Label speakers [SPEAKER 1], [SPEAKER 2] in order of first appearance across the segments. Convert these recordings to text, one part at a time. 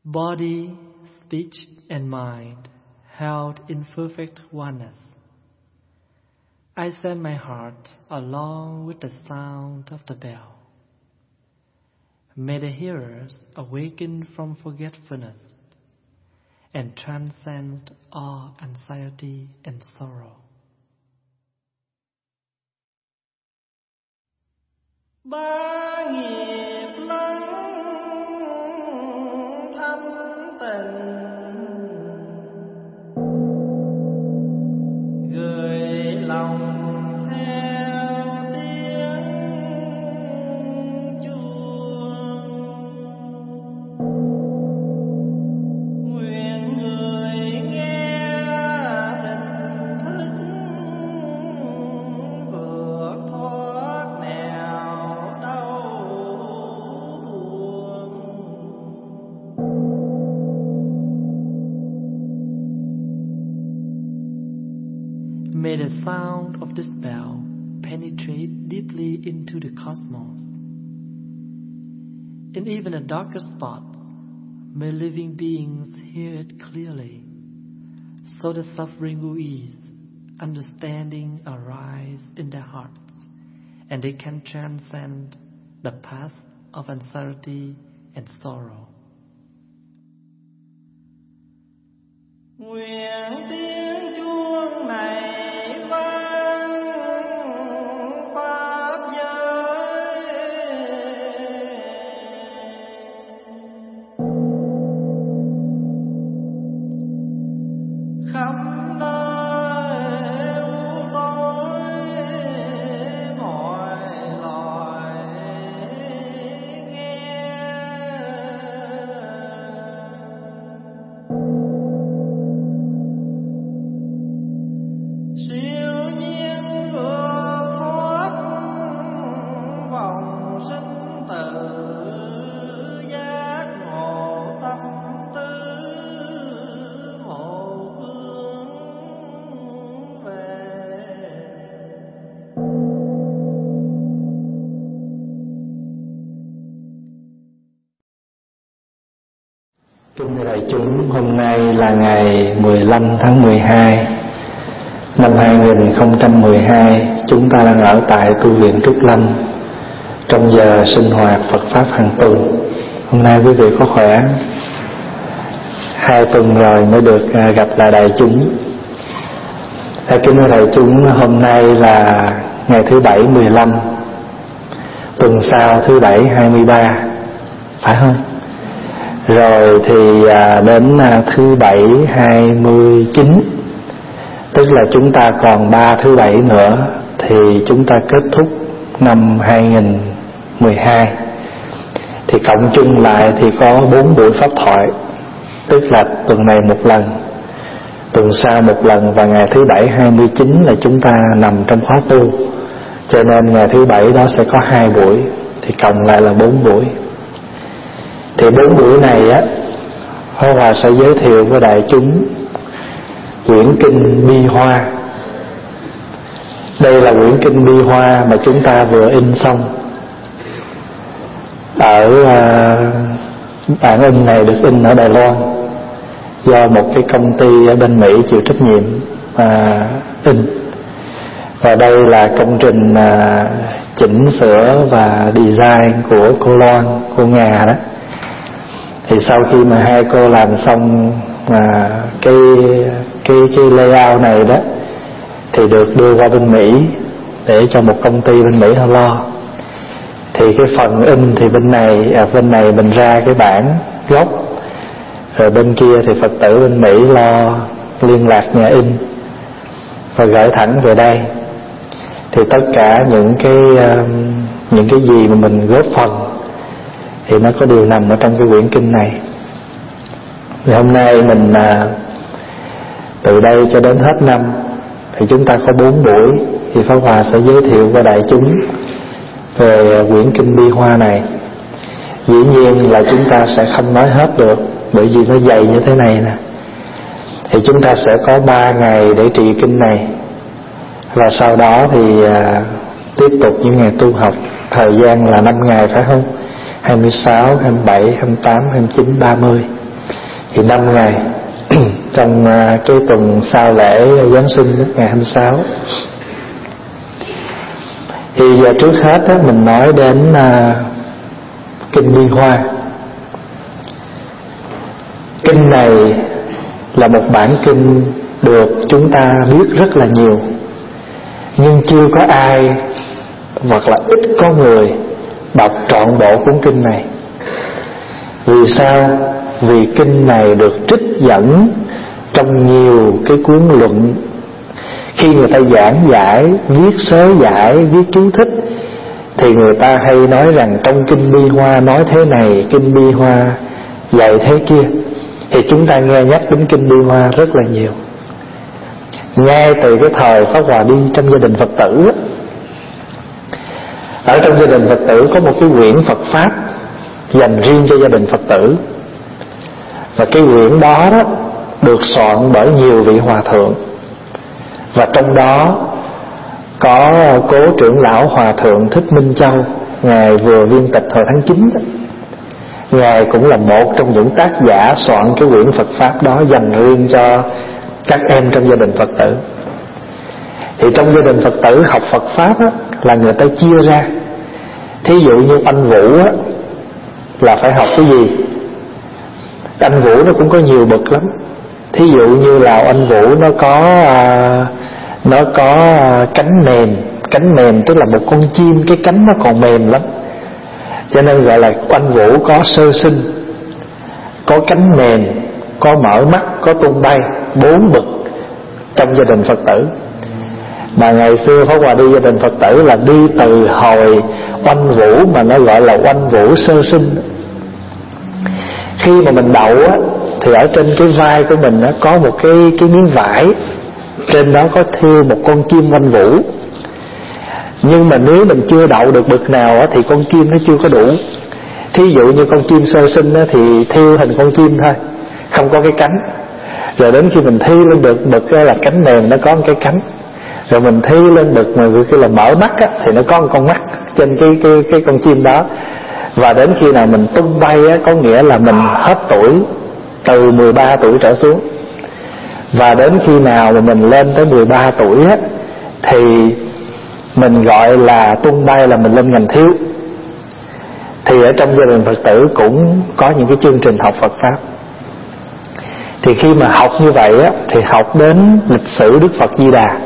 [SPEAKER 1] Body, speech, and mind held in perfect oneness. I send my heart along with the sound of the bell. May the hearers awaken from forgetfulness and transcend all anxiety and sorrow.
[SPEAKER 2] Ba nghiệp lắng thanh tịnh, gửi lòng theo tiếng chuông. Nguyện người nghe tỉnh thức vượt thoát nẻo đau buồn.
[SPEAKER 1] May the sound of this bell penetrate deeply into the cosmos. In even the darkest spots, may living beings hear it clearly, so the suffering will ease, understanding arise in their hearts, and they can transcend the path of anxiety and sorrow.
[SPEAKER 2] Nguyện tiếng chuông này vang pháp giới, khắp nơi u tối mọi loài nghe. Siêu nhiên vượt thoát vòng sinh tử, giác ngộ tâm tư một hướng về.
[SPEAKER 3] Kính đại chúng, hôm nay là ngày 15 tháng 12 năm 2012. Chúng ta đang ở tại tu viện Trúc Lâm trong giờ sinh hoạt Phật Pháp hàng tuần. Hôm nay quý vị có khỏe? 2 tuần rồi mới được gặp lại đại chúng. Kính thưa đại chúng, hôm nay là ngày thứ Bảy 15, tuần sau thứ Bảy 23, phải không? Rồi thì đến thứ Bảy 29, tức là chúng ta còn 3 thứ Bảy nữa thì chúng ta kết thúc năm 2012. Thì cộng chung lại thì có 4 buổi pháp thoại, tức là tuần này một lần, tuần sau một lần, và ngày thứ Bảy 29 là chúng ta nằm trong khóa tu, cho nên ngày thứ Bảy đó sẽ có 2 buổi, thì cộng lại là 4 buổi. Thì 4 buổi này á, Pháp Hòa sẽ giới thiệu với đại chúng quyển kinh Bi Hoa. Đây là quyển kinh Bi Hoa mà chúng ta vừa in xong. Ở bản in này được in ở Đài Loan, do một cái công ty ở bên Mỹ chịu trách nhiệm in. Và đây là công trình chỉnh sửa và design của cô Loan, cô Nga đó. Thì sau khi mà hai cô làm xong cái layout này đó, thì được đưa qua bên Mỹ để cho một công ty bên Mỹ họ lo. Thì cái phần in thì bên này mình ra cái bản gốc, rồi bên kia thì Phật tử bên Mỹ lo liên lạc nhà in và gửi thẳng về đây. Thì tất cả những cái gì mà mình góp phần thì nó có điều nằm ở trong cái quyển kinh này. Thì hôm nay mình từ đây cho đến hết năm thì chúng ta có 4 buổi, thì Pháp Hòa sẽ giới thiệu với đại chúng về quyển kinh Bi Hoa này. Dĩ nhiên là chúng ta sẽ không nói hết được, bởi vì nó dày như thế này nè. Thì chúng ta sẽ có 3 ngày để trị kinh này, và sau đó thì tiếp tục những ngày tu học. Thời gian là 5 ngày phải không? 26, 27, 28, 29, 30. Thì 5 ngày trong cái tuần sau lễ Giáng sinh ngày 26. Thì giờ trước hết á, mình nói đến Kinh Bi Hoa. Kinh này là một bản kinh được chúng ta biết rất là nhiều, nhưng chưa có ai hoặc là ít có người đọc trọn bộ cuốn kinh này. Vì sao? Vì kinh này được trích dẫn trong nhiều cái cuốn luận. Khi người ta giảng giải, viết sớ giải, viết chú thích, thì người ta hay nói rằng trong Kinh Bi Hoa nói thế này, Kinh Bi Hoa dạy thế kia. Thì chúng ta nghe nhắc đến Kinh Bi Hoa rất là nhiều. Ngay từ cái thời Pháp Hòa đi trong gia đình Phật tử, ở trong gia đình Phật tử có một cái quyển Phật Pháp dành riêng cho gia đình Phật tử. Và cái quyển đó được soạn bởi nhiều vị hòa thượng. Và trong đó có cố trưởng lão Hòa thượng Thích Minh Châu, ngài vừa viên tịch hồi tháng 9 đó. Ngài cũng là một trong những tác giả soạn cái quyển Phật Pháp đó dành riêng cho các em trong gia đình Phật tử. Thì trong gia đình Phật tử học Phật Pháp á, là người ta chia ra. Thí dụ như anh Vũ á, là phải học cái gì? Anh Vũ nó cũng có nhiều bậc lắm. Thí dụ như là anh Vũ nó có cánh mềm. Cánh mềm tức là một con chim, cái cánh nó còn mềm lắm, cho nên gọi là anh Vũ có sơ sinh, có cánh mềm, có mở mắt, có tung bay, 4 bậc trong gia đình Phật tử. Mà ngày xưa Pháp Hòa đi gia đình Phật tử là đi từ hồi oanh vũ mà nó gọi là oanh vũ sơ sinh. Khi mà mình đậu á, thì ở trên cái vai của mình á, có một cái miếng vải, trên đó có thêu một con chim oanh vũ. Nhưng mà nếu mình chưa đậu được bậc nào á, thì con chim nó chưa có đủ. Thí dụ như con chim sơ sinh á, thì thêu thành con chim thôi, không có cái cánh. Rồi đến khi mình thêu lên được bậc là cánh mềm, nó có một cái cánh. Rồi mình thêu lên bậc mà cái là mở mắt á, thì nó có một con mắt trên cái con chim đó. Và đến khi nào mình tung bay á, có nghĩa là mình hết tuổi, từ 13 tuổi trở xuống. Và đến khi nào mà mình lên tới 13 tuổi á, thì mình gọi là tung bay, là mình lên ngành thiếu. Thì ở trong gia đình Phật tử cũng có những cái chương trình học Phật Pháp. Thì khi mà học như vậy á, thì học đến lịch sử Đức Phật Di Đà.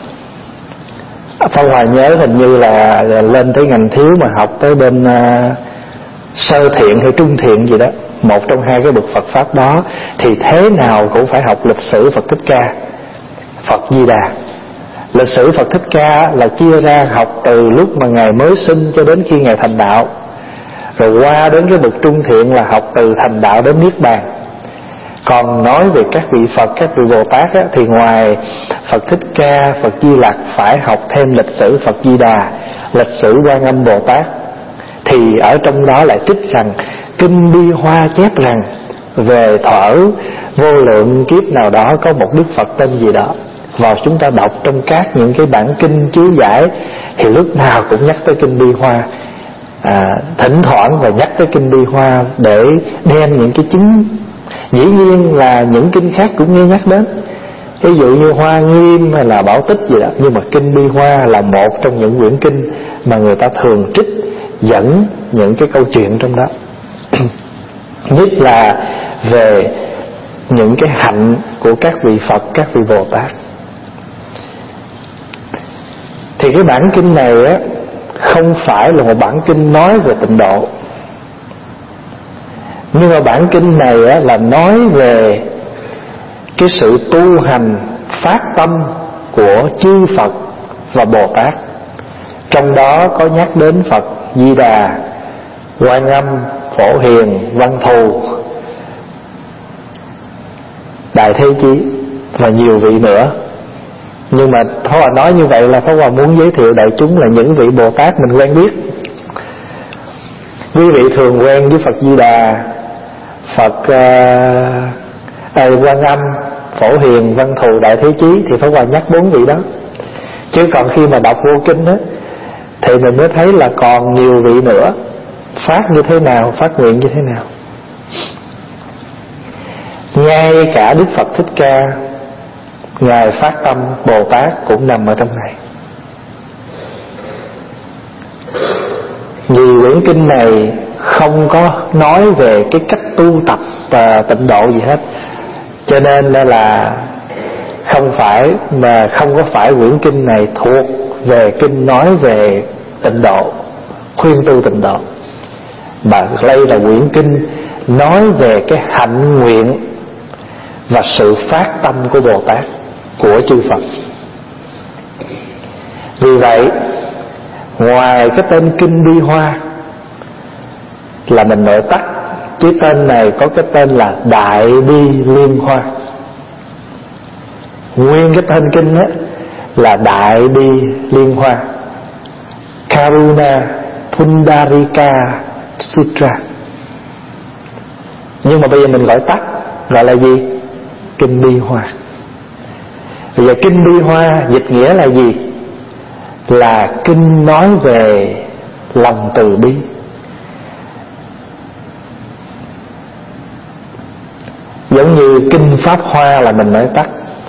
[SPEAKER 3] Pháp Hòa nhớ hình như là lên tới ngành thiếu mà học tới bên sơ thiện hay trung thiện gì đó, một trong hai cái bậc Phật Pháp đó, thì thế nào cũng phải học lịch sử Phật Thích Ca, Phật Di Đà. Lịch sử Phật Thích Ca là chia ra học từ lúc mà Ngài mới sinh cho đến khi Ngài thành đạo. Rồi qua đến cái bậc trung thiện là học từ thành đạo đến Niết Bàn. Còn nói về các vị Phật, các vị Bồ Tát á, thì ngoài Phật Thích Ca, Phật Di Lặc phải học thêm lịch sử Phật Di Đà, lịch sử Quan Âm Bồ Tát. Thì ở trong đó lại trích rằng Kinh Bi Hoa chép rằng về thuở vô lượng kiếp nào đó có một Đức Phật tên gì đó. Và chúng ta đọc trong các những cái bản kinh chú giải thì lúc nào cũng nhắc tới Kinh Bi Hoa, thỉnh thoảng và nhắc tới Kinh Bi Hoa để đem những cái chứng. Dĩ nhiên là những kinh khác cũng nghe nhắc đến, ví dụ như Hoa Nghiêm hay là Bảo Tích gì đó, nhưng mà Kinh Bi Hoa là một trong những quyển kinh mà người ta thường trích dẫn những cái câu chuyện trong đó. Nhất là về những cái hạnh của các vị Phật, các vị Bồ Tát. Thì cái bản kinh này á, không phải là một bản kinh nói về tịnh độ, nhưng mà bản kinh này á, là nói về cái sự tu hành phát tâm của chư Phật và Bồ Tát. Trong đó có nhắc đến Phật Di Đà, Quan Âm, Phổ Hiền, Văn Thù, Đại Thế Chí và nhiều vị nữa. Nhưng mà Pháp Hòa nói như vậy là Pháp Hòa muốn giới thiệu đại chúng là những vị Bồ Tát mình quen biết. Quý vị thường quen với Phật Di Đà, Phật Quan Âm, Phổ Hiền, Văn Thù, Đại Thế Chí, thì Pháp Hòa nhắc 4 vị đó. Chứ còn khi mà đọc vô kinh đó, thì mình mới thấy là còn nhiều vị nữa, phát như thế nào, phát nguyện như thế nào. Ngay cả Đức Phật Thích Ca, Ngài Phát Tâm Bồ Tát cũng nằm ở trong này. Vì quyển kinh này không có nói về cái cách tu tập tịnh độ gì hết, cho nên là không có phải quyển kinh này thuộc về kinh nói về tịnh độ, khuyên tu tịnh độ, mà đây là quyển kinh nói về cái hạnh nguyện và sự phát tâm của Bồ Tát, của chư Phật. Vì vậy, ngoài cái tên Kinh Bi Hoa là mình nội tắc, chứ tên này có cái tên là Đại Bi Liên Hoa. Nguyên cái tên kinh đó là Đại Bi Liên Hoa, Karuna Pundarika Sutra. Nhưng mà bây giờ mình gọi tắt, gọi là gì? Kinh Bi Hoa. Bây giờ Kinh Bi Hoa dịch nghĩa là gì? Là kinh nói về lòng từ bi. Giống như Kinh Pháp Hoa là mình nói tắt,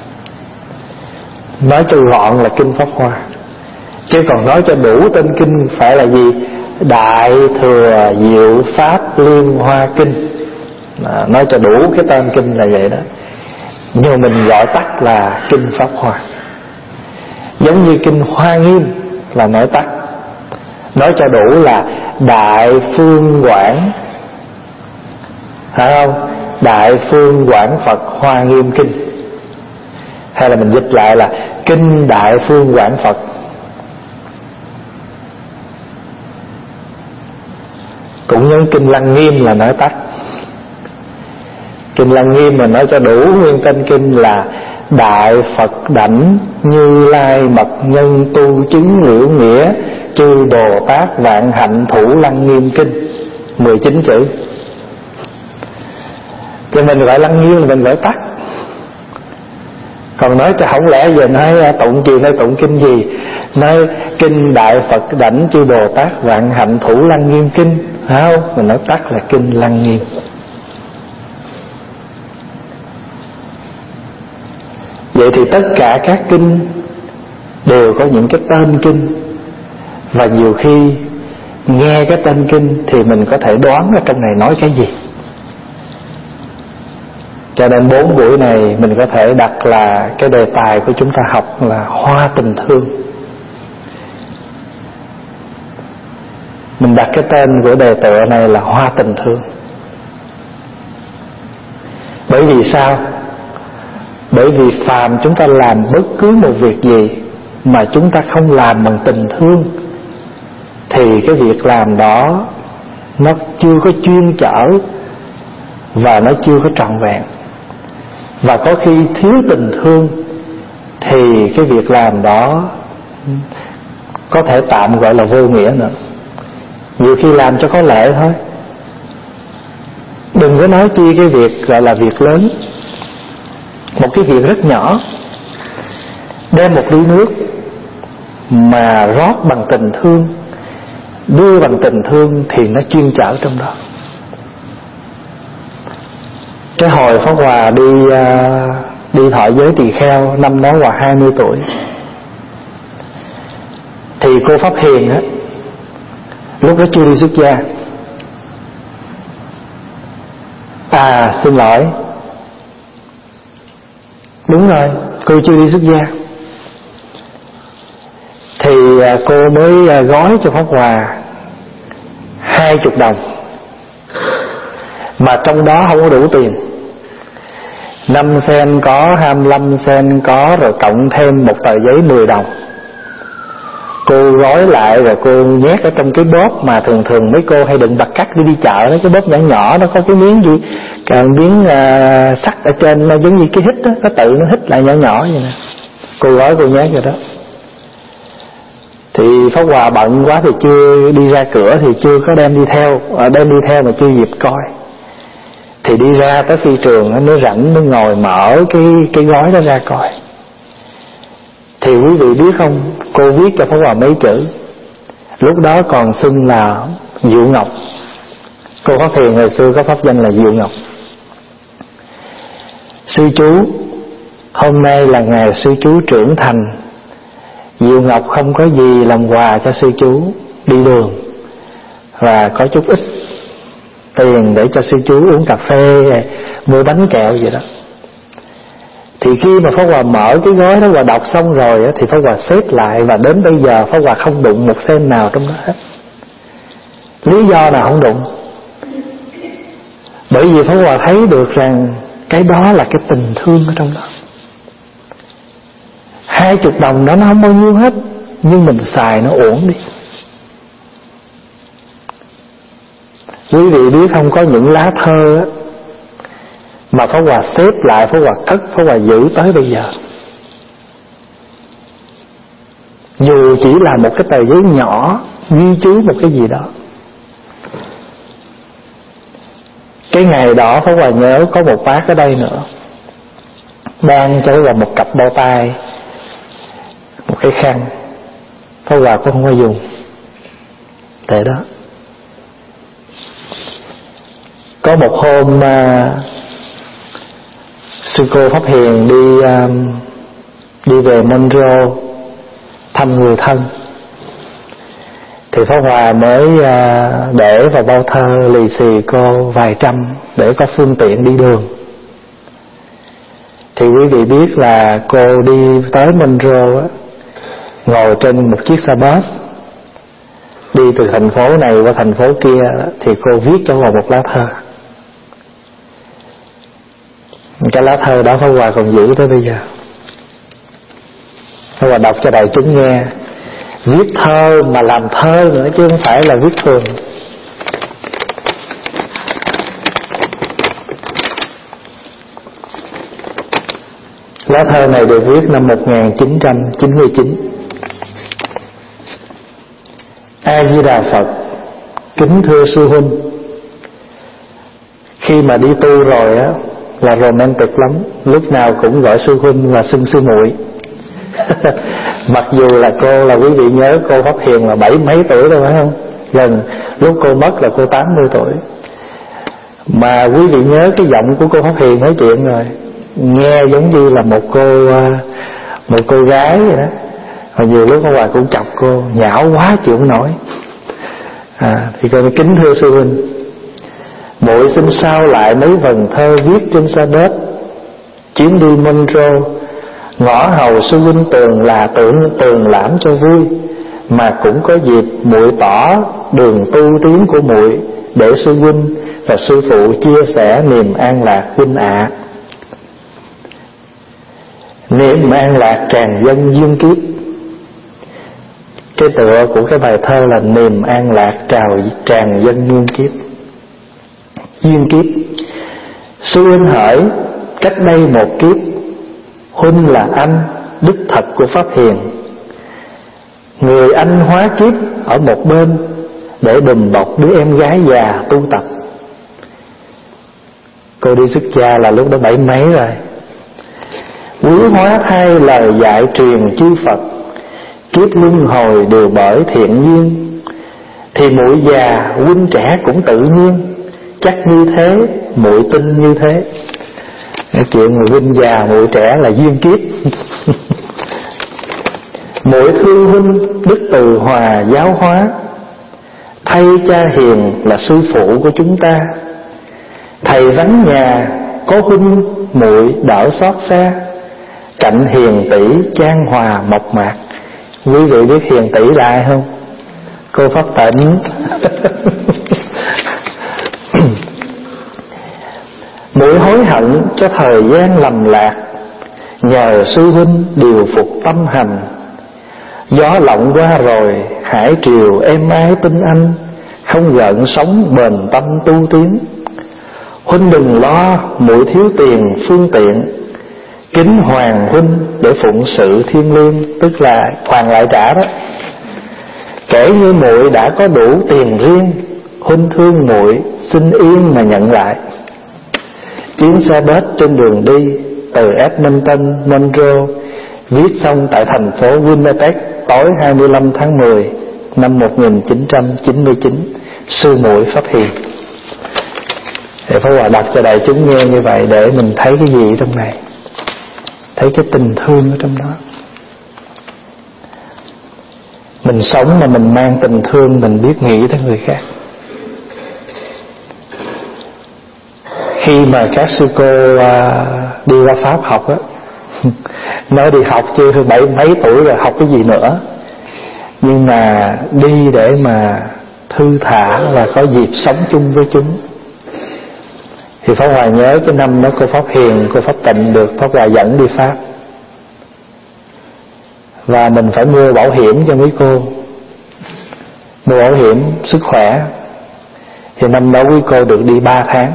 [SPEAKER 3] nói cho gọn là Kinh Pháp Hoa. Chứ còn nói cho đủ tên kinh phải là gì? Đại Thừa Diệu Pháp Liên Hoa Kinh. Nói cho đủ cái tên kinh là vậy đó. Nhưng mà mình gọi tắt là Kinh Pháp Hoa. Giống như Kinh Hoa Nghiêm là nói tắt, nói cho đủ là Đại Phương Quảng, phải không? Đại Phương Quảng Phật Hoa Nghiêm Kinh. Hay là mình dịch lại là Kinh Đại Phương Quảng Phật. Cũng giống Kinh Lăng Nghiêm là nói tắt. Kinh Lăng Nghiêm mà nói cho đủ nguyên tên kinh là Đại Phật Đảnh Như Lai Mật Nhân Tu Chứng Liễu Nghĩa Chư Bồ Tát Vạn Hạnh Thủ Lăng Nghiêm Kinh, 19 chữ. Cho mình gọi Lăng Nghiêm là mình gọi tắt. Còn nói cho không lẽ giờ nói tụng gì hay tụng kinh gì, nói Kinh Đại Phật Đảnh Chư Bồ Tát Vạn Hạnh Thủ Lăng Nghiêm Kinh, phải không? Mình nói tắt là Kinh Lăng Nghiêm. Vậy thì tất cả các kinh đều có những cái tên kinh, và nhiều khi nghe cái tên kinh thì mình có thể đoán ở trong này nói cái gì. Cho nên 4 buổi này mình có thể đặt là cái đề tài của chúng ta học là Hoa Tình Thương. Mình đặt cái tên của đề tựa này là Hoa Tình Thương. Bởi vì sao? Bởi vì phàm chúng ta làm bất cứ một việc gì mà chúng ta không làm bằng tình thương thì cái việc làm đó nó chưa có chuyên chở và nó chưa có trọn vẹn. Và có khi thiếu tình thương thì cái việc làm đó có thể tạm gọi là vô nghĩa nữa. Nhiều khi làm cho có lệ thôi. Đừng có nói chi cái việc gọi là việc lớn. Một cái việc rất nhỏ, đem một ly nước mà rót bằng tình thương, đưa bằng tình thương thì nó chuyên chở trong đó. Cái hồi Pháp Hòa đi thọ giới tỳ kheo, năm đó Hòa 20 tuổi, thì cô Pháp Hiền á, lúc đó chưa đi xuất gia. Xin lỗi, đúng rồi, cô chưa đi xuất gia. Thì cô mới gói cho Pháp Hòa 20 đồng, mà trong đó không có đủ tiền. 5 sen có, 25 sen có, rồi cộng thêm một tờ giấy 10 đồng. Cô gói lại rồi cô nhét ở trong cái bóp mà thường mấy cô hay đựng bạc cắt đi chợ đó, cái bóp nhỏ nhỏ nó có cái miếng gì, cái miếng sắt ở trên, nó giống như cái hít đó, nó tự nó hít lại nhỏ nhỏ vậy nè. Cô gói cô nhét vào đó. Thì Pháp Hòa bận quá thì chưa đi ra cửa, thì chưa có đem đi theo mà chưa dịp coi. Thì đi ra tới phi trường nó rảnh, nó ngồi mở cái gói đó ra coi. Thì quý vị biết không, cô viết cho Pháp Hòa mấy chữ. Lúc đó còn xưng là Diệu Ngọc. Cô Pháp Hiền ngày xưa có pháp danh là Diệu Ngọc. Sư chú, hôm nay là ngày sư chú trưởng thành, Diệu Ngọc không có gì làm quà cho sư chú đi đường, và có chút ít tiền để cho sư chú uống cà phê, mua bánh kẹo gì đó. Thì khi mà Pháp Hòa mở cái gói đó và đọc xong rồi thì Pháp Hòa xếp lại, và đến bây giờ Pháp Hòa không đụng một sen nào trong đó hết. Lý do nào không đụng? Bởi vì Pháp Hòa thấy được rằng cái đó là cái tình thương ở trong đó. 20 đồng đó nó không bao nhiêu hết, nhưng mình xài nó uổng đi. Quý vị biết không, có những lá thơ á, mà Pháp Hòa xếp lại, Pháp Hòa cất, Pháp Hòa giữ tới bây giờ. Dù chỉ là một cái tờ giấy nhỏ ghi chú một cái gì đó. Cái ngày đó Pháp Hòa nhớ có một bác ở đây nữa đang cho vào một cặp bao tay, một cái khăn. Pháp Hòa cũng không có dùng để đó. Có một hôm sư cô Pháp Hiền đi về Monroe thăm người thân, thì Pháp Hòa mới để vào bao thơ lì xì cô vài trăm để có phương tiện đi đường. Thì quý vị biết là cô đi tới Monroe á, ngồi trên một chiếc xe bus đi từ thành phố này qua thành phố kia, thì cô viết cho vào một lá thơ. Cái lá thơ đó Pháp Hòa còn giữ tới bây giờ. Pháp Hòa đọc cho đại chúng nghe. Viết thơ mà làm thơ nữa chứ không phải là viết thường. Lá thơ này được viết năm 1999. A Di Đà Phật, kính thưa sư huynh, khi mà đi tu rồi á là romantic lắm, lúc nào cũng gọi sư huynh và xưng sư muội. Mặc dù là cô, là quý vị nhớ cô Pháp Hiền là 70 mấy tuổi rồi phải không? Lúc cô mất là cô 80 tuổi. Mà quý vị nhớ cái giọng của cô Pháp Hiền nói chuyện rồi, nghe giống như là một cô gái vậy đó. Và nhiều lúc Pháp Hòa cũng chọc cô, nhão quá chịu không nổi. Thì cô nói kính thưa sư huynh, muội xin sao lại mấy vần thơ viết trên xe bus. Chuyến đi Monroe, ngõ hầu sư huynh tường lãm cho vui, mà cũng có dịp muội tỏ đường tu tiến của muội để sư huynh và sư phụ chia sẻ niềm an lạc huynh ạ. Niềm an lạc tràn dân duyên kiếp. Cái tựa của cái bài thơ là niềm an lạc tràn dân duyên kiếp. Duyên kiếp. Sư huynh hỏi, cách đây một kiếp, huynh là anh đích thật của Pháp Hiền. Người anh hóa kiếp ở một bên để đùm bọc đứa em gái già tu tập. Cô đi xuất gia là lúc đó 70 mấy rồi. Quý hóa thay lời dạy truyền chư Phật, kiếp luân hồi đều bởi thiện duyên. Thì muội già huynh trẻ cũng tự nhiên, chắc như thế muội tin như thế. Cái chuyện mà huynh già muội trẻ là duyên kiếp. Muội thương huynh đức từ hòa giáo hóa, thay cha hiền là sư phụ của chúng ta. Thầy vắng nhà có huynh muội đỡ xót xa, cạnh hiền tỷ chan hòa mộc mạc. Quý vị biết hiền tỷ là ai không? Cô Pháp Tịnh. Muội hối hận cho thời gian lầm lạc, nhờ sư huynh điều phục tâm hành. Gió lộng qua rồi hải triều êm ái tin anh, không gợn sóng bền tâm tu tiến. Huynh đừng lo muội thiếu tiền phương tiện, kính hoàng huynh để phụng sự thiêng liêng. Tức là hoàng lại trả đó. Kể như muội đã có đủ tiền riêng, huynh thương muội xin yên mà nhận lại. Chuyến xe bus trên đường đi từ Edmonton, Monroe, viết xong tại thành phố Winnipeg tối 25 tháng 10 năm 1999. Sư muội Pháp Hiền. Thì Pháp Hòa đọc cho đại chúng nghe như vậy để mình thấy cái gì trong này, thấy cái tình thương ở trong đó. Mình sống mà mình mang tình thương, mình biết nghĩ tới người khác. Khi mà các sư cô đi qua Pháp học á, nói đi học chưa mấy tuổi rồi, học cái gì nữa. Nhưng mà đi để mà thư thả và có dịp sống chung với chúng. Thì Pháp Hòa nhớ cái năm đó cô Pháp Hiền, cô Pháp Tịnh được Pháp Hòa dẫn đi Pháp. Và mình phải mua bảo hiểm cho mấy cô, mua bảo hiểm sức khỏe. Thì năm đó quý cô được đi 3 tháng.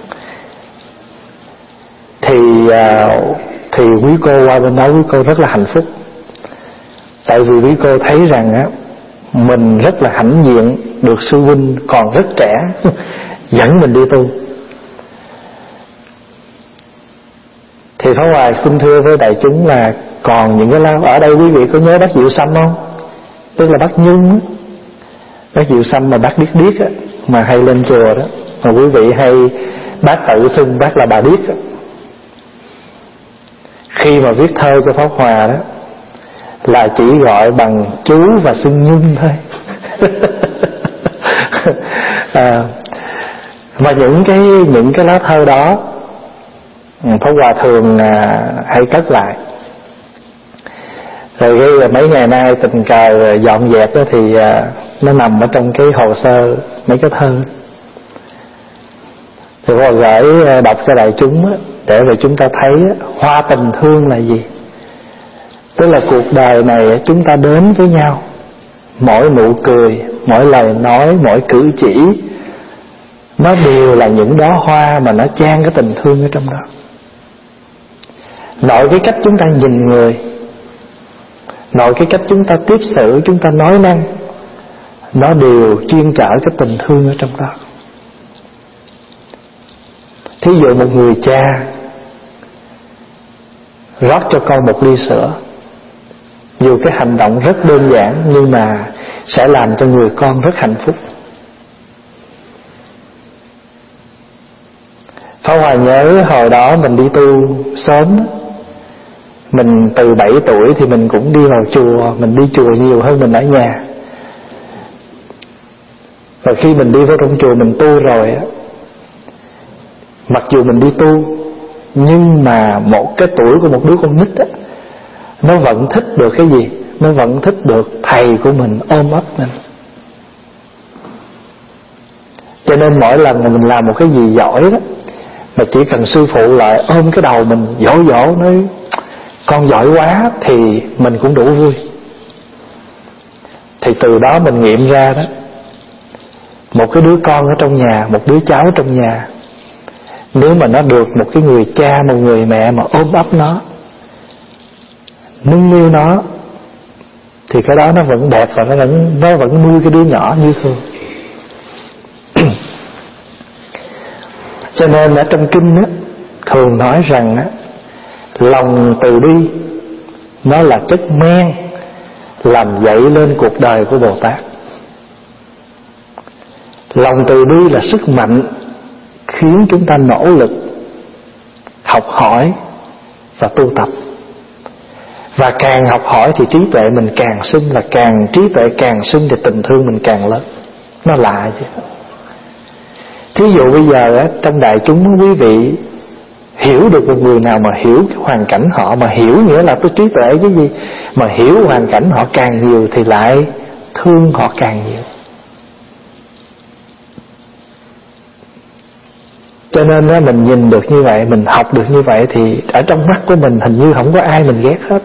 [SPEAKER 3] Thì quý cô qua bên đó quý cô rất là hạnh phúc. Tại vì quý cô thấy rằng á, mình rất là hãnh diện được sư huynh còn rất trẻ dẫn mình đi tu. Thì Pháp Hòa xin thưa với đại chúng là còn những cái lao ở đây, quý vị có nhớ bác Diệu Sâm không? Tức là bác Nhung, bác Diệu Sâm mà bác Điếc á, mà hay lên chùa đó, mà quý vị hay bác tự xưng bác là bà Điếc á. Khi mà viết thơ cho Pháp Hòa đó là chỉ gọi bằng chú và xưng Nhung thôi. Và những cái lá thơ đó Pháp Hòa thường hay cất lại. Rồi cái mấy ngày nay tình cờ dọn dẹp đó thì nó nằm ở trong cái hồ sơ mấy cái thơ. Thì Pháp Hòa gửi đọc cho đại chúng á, để mà chúng ta thấy hoa tình thương là gì. Tức là cuộc đời này chúng ta đến với nhau, mỗi nụ cười, mỗi lời nói, mỗi cử chỉ, nó đều là những đóa hoa mà nó chan cái tình thương ở trong đó. Nội cái cách chúng ta nhìn người, nội cái cách chúng ta tiếp xử, chúng ta nói năng, nó đều chuyên trở cái tình thương ở trong đó. Thí dụ một người cha rót cho con một ly sữa, dù cái hành động rất đơn giản nhưng mà sẽ làm cho người con rất hạnh phúc. Pháp Hòa nhớ hồi đó mình đi tu sớm, mình từ 7 tuổi thì mình cũng đi vào chùa, mình đi chùa nhiều hơn mình ở nhà. Và khi mình đi vào trong chùa mình tu rồi á, mặc dù mình đi tu nhưng mà một cái tuổi của một đứa con nít á, nó vẫn thích được cái gì? Nó vẫn thích được thầy của mình ôm ấp mình. Cho nên mỗi lần mà mình làm một cái gì giỏi đó, mà chỉ cần sư phụ lại ôm cái đầu mình dỗ nói con giỏi quá, thì mình cũng đủ vui. Thì từ đó mình nghiệm ra đó, một cái đứa con ở trong nhà, một đứa cháu trong nhà, nếu mà nó được một cái người cha, một người mẹ mà ôm ấp nó, nâng niu nó, thì cái đó nó vẫn đẹp và nó vẫn nuôi cái đứa nhỏ như thường. Cho nên ở trong kinh á, thường nói rằng á, lòng từ bi nó là chất men làm dậy lên cuộc đời của Bồ Tát. Lòng từ bi là sức mạnh khiến chúng ta nỗ lực học hỏi và tu tập. Và càng học hỏi thì trí tuệ mình càng sưng, là càng trí tuệ càng sưng thì tình thương mình càng lớn. Nó lạ chứ. Thí dụ bây giờ á, trong đại chúng quý vị hiểu được một người nào mà hiểu cái hoàn cảnh họ, mà hiểu nghĩa là tôi trí tuệ chứ gì, mà hiểu hoàn cảnh họ càng nhiều thì lại thương họ càng nhiều. Cho nên á, mình nhìn được như vậy, mình học được như vậy thì ở trong mắt của mình hình như không có ai mình ghét hết.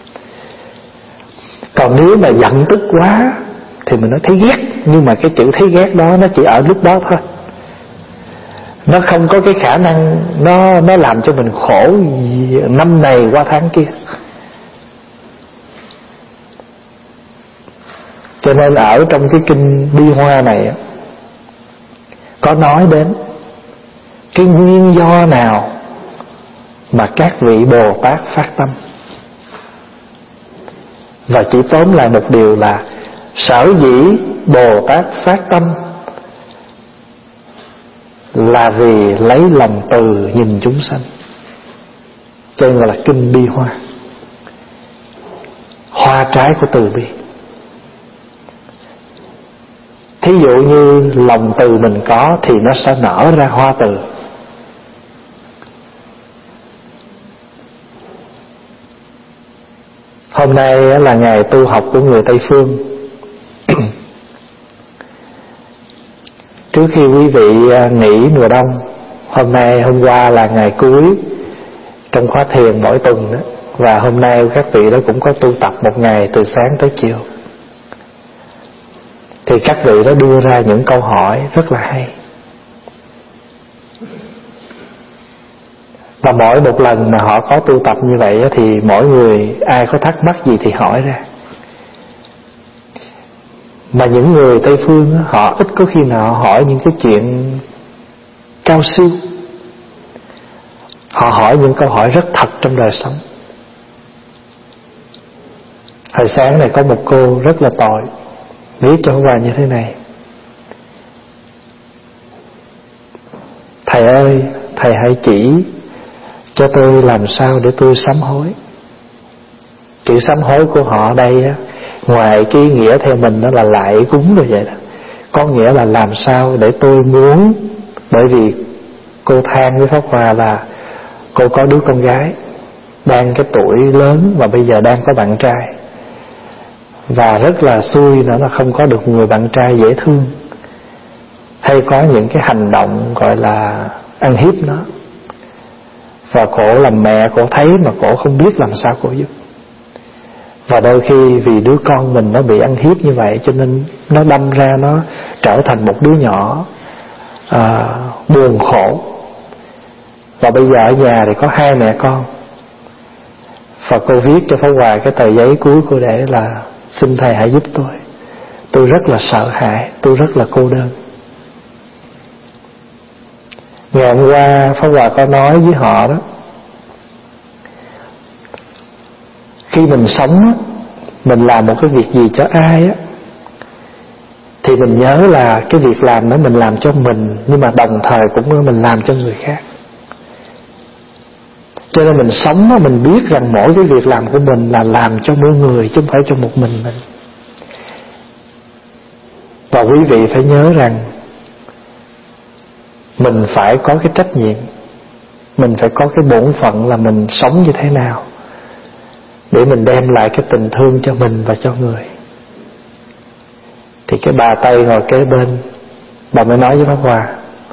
[SPEAKER 3] Còn nếu mà giận tức quá thì mình nói thấy ghét, nhưng mà cái chữ thấy ghét đó nó chỉ ở lúc đó thôi. Nó không có cái khả năng nó làm cho mình khổ năm này qua tháng kia. Cho nên ở trong cái kinh Bi Hoa này có nói đến cái nguyên do nào mà các vị Bồ Tát phát tâm. Và chỉ tóm lại một điều là sở dĩ Bồ Tát phát tâm là vì lấy lòng từ nhìn chúng sanh, cho nên gọi là kinh bi hoa, hoa trái của từ bi. Thí dụ như lòng từ mình có thì nó sẽ nở ra hoa từ. Hôm nay là ngày tu học của người Tây Phương. Trước khi quý vị nghỉ mùa đông, hôm qua là ngày cuối trong khóa thiền mỗi tuần đó, và hôm nay các vị đó cũng có tu tập một ngày từ sáng tới chiều. Thì các vị đó đưa ra những câu hỏi rất là hay. Và mỗi một lần mà họ có tu tập như vậy thì mỗi người ai có thắc mắc gì thì hỏi ra. Mà những người Tây Phương họ ít có khi nào hỏi những cái chuyện cao siêu. Họ hỏi những câu hỏi rất thật trong đời sống. Hồi sáng này có một cô rất là tội, viết cho Pháp Hòa như thế này: Thầy ơi, Thầy hãy chỉ cho tôi làm sao để tôi sám hối. Chữ sám hối của họ đây á, ngoài cái nghĩa theo mình đó là lại cúng rồi vậy đó, có nghĩa là làm sao để tôi muốn. Bởi vì cô than với Pháp Hòa là cô có đứa con gái đang cái tuổi lớn và bây giờ đang có bạn trai, và rất là xui nữa là không có được người bạn trai dễ thương, hay có những cái hành động gọi là ăn hiếp nó. Và cổ làm mẹ, cổ thấy mà cổ không biết làm sao cổ giúp. Và đôi khi vì đứa con mình nó bị ăn hiếp như vậy, cho nên nó đâm ra nó trở thành một đứa nhỏ buồn khổ. Và bây giờ ở nhà thì có 2 mẹ con. Và cô viết cho Pháp Hòa cái tờ giấy cuối cô để là: xin Thầy hãy giúp tôi rất là sợ hãi, tôi rất là cô đơn. Ngày hôm qua Pháp Hòa có nói với họ đó, khi mình sống á, mình làm một cái việc gì cho ai á, thì mình nhớ là cái việc làm đó mình làm cho mình, nhưng mà đồng thời cũng mình làm cho người khác. Cho nên mình sống á, mình biết rằng mỗi cái việc làm của mình là làm cho mỗi người, chứ không phải cho một mình. Và quý vị phải nhớ rằng mình phải có cái trách nhiệm, mình phải có cái bổn phận là mình sống như thế nào để mình đem lại cái tình thương cho mình và cho người. Thì cái bà Tây ngồi kế bên, bà mới nói với Pháp Hòa: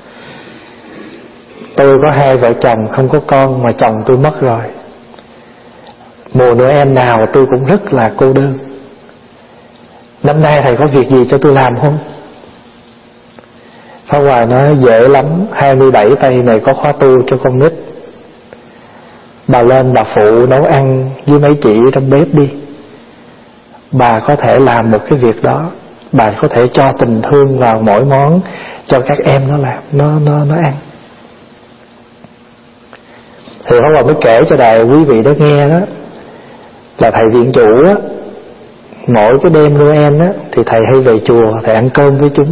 [SPEAKER 3] tôi có 2 vợ chồng không có con, mà chồng tôi mất rồi. Mùa Noel nào tôi cũng rất là cô đơn. Năm nay Thầy có việc gì cho tôi làm không? Pháp Hòa nói: dễ lắm, 27 Tây này có khóa tu cho con nít. Bà lên bà phụ nấu ăn với mấy chị trong bếp đi. Bà có thể làm một cái việc đó, bà có thể cho tình thương vào mỗi món cho các em nó làm, nó ăn. Thì Pháp Hòa mới kể cho đại quý vị đó nghe đó, là thầy viện chủ á, mỗi cái đêm Noel á thì thầy hay về chùa, thầy ăn cơm với chúng.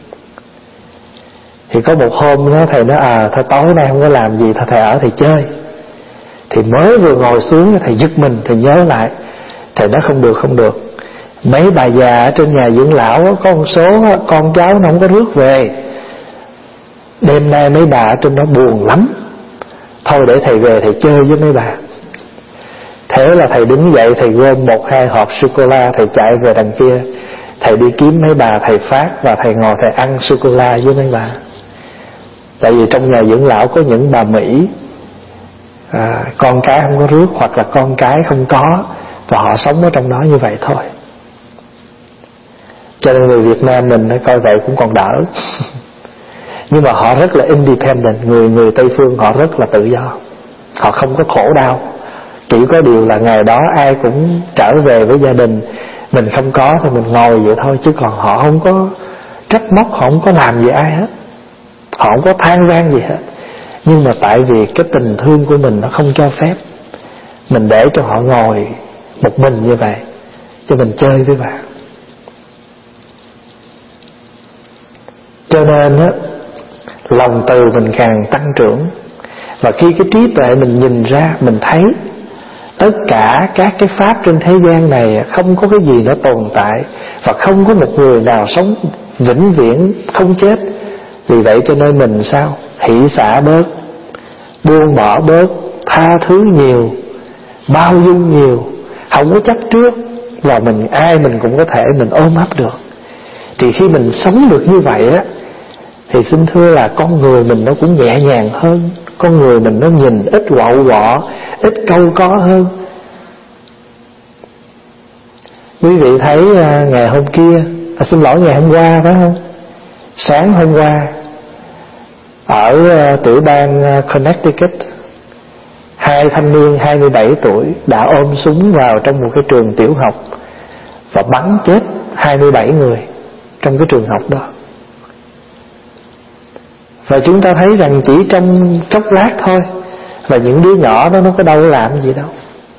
[SPEAKER 3] Thì có một hôm đó thầy nói: thôi tối nay không có làm gì, thầy ở thầy chơi. Thì mới vừa ngồi xuống thầy giật mình, thầy nhớ lại. Thầy nói: không được, mấy bà già ở trên nhà dưỡng lão á, có một số á, con cháu nó không có rước về, đêm nay mấy bà ở trên đó buồn lắm, thôi để thầy về thầy chơi với mấy bà. Thế là thầy đứng dậy, thầy gom 1-2 hộp sô-cô-la, thầy chạy về đằng kia, thầy đi kiếm mấy bà, thầy phát và thầy ngồi thầy ăn sô-cô-la với mấy bà. Tại vì trong nhà dưỡng lão có những bà Mỹ con cái không có rước, hoặc là con cái không có, và họ sống ở trong đó như vậy thôi. Cho nên người Việt Nam mình coi vậy cũng còn đỡ. Nhưng mà họ rất là independent, người Tây Phương họ rất là tự do, họ không có khổ đau. Chỉ có điều là ngày đó ai cũng trở về với gia đình, mình không có thì mình ngồi vậy thôi, chứ còn họ không có trách móc, họ không có làm gì ai hết, họ không có than vang gì hết. Nhưng mà tại vì cái tình thương của mình nó không cho phép mình để cho họ ngồi một mình như vậy, cho mình chơi với bạn. Cho nên á, lòng từ mình càng tăng trưởng. Và khi cái trí tuệ mình nhìn ra, mình thấy tất cả các cái pháp trên thế gian này không có cái gì nó tồn tại, và không có một người nào sống vĩnh viễn không chết. Vì vậy cho nên mình sao? Hỷ xả bớt, buông bỏ bớt, tha thứ nhiều, bao dung nhiều, không có chấp trước. Và mình ai mình cũng có thể mình ôm ấp được. Thì khi mình sống được như vậy á, thì xin thưa là con người mình nó cũng nhẹ nhàng hơn, con người mình nó nhìn ít quậu quọ, ít câu có hơn. Quý vị thấy ngày hôm kia, xin lỗi ngày hôm qua phải không? Sáng hôm qua ở tiểu bang Connecticut, 2 thanh niên 27 tuổi đã ôm súng vào trong một cái trường tiểu học và bắn chết 27 người trong cái trường học đó. Và chúng ta thấy rằng chỉ trong chốc lát thôi, và những đứa nhỏ đó nó có đâu làm gì đâu.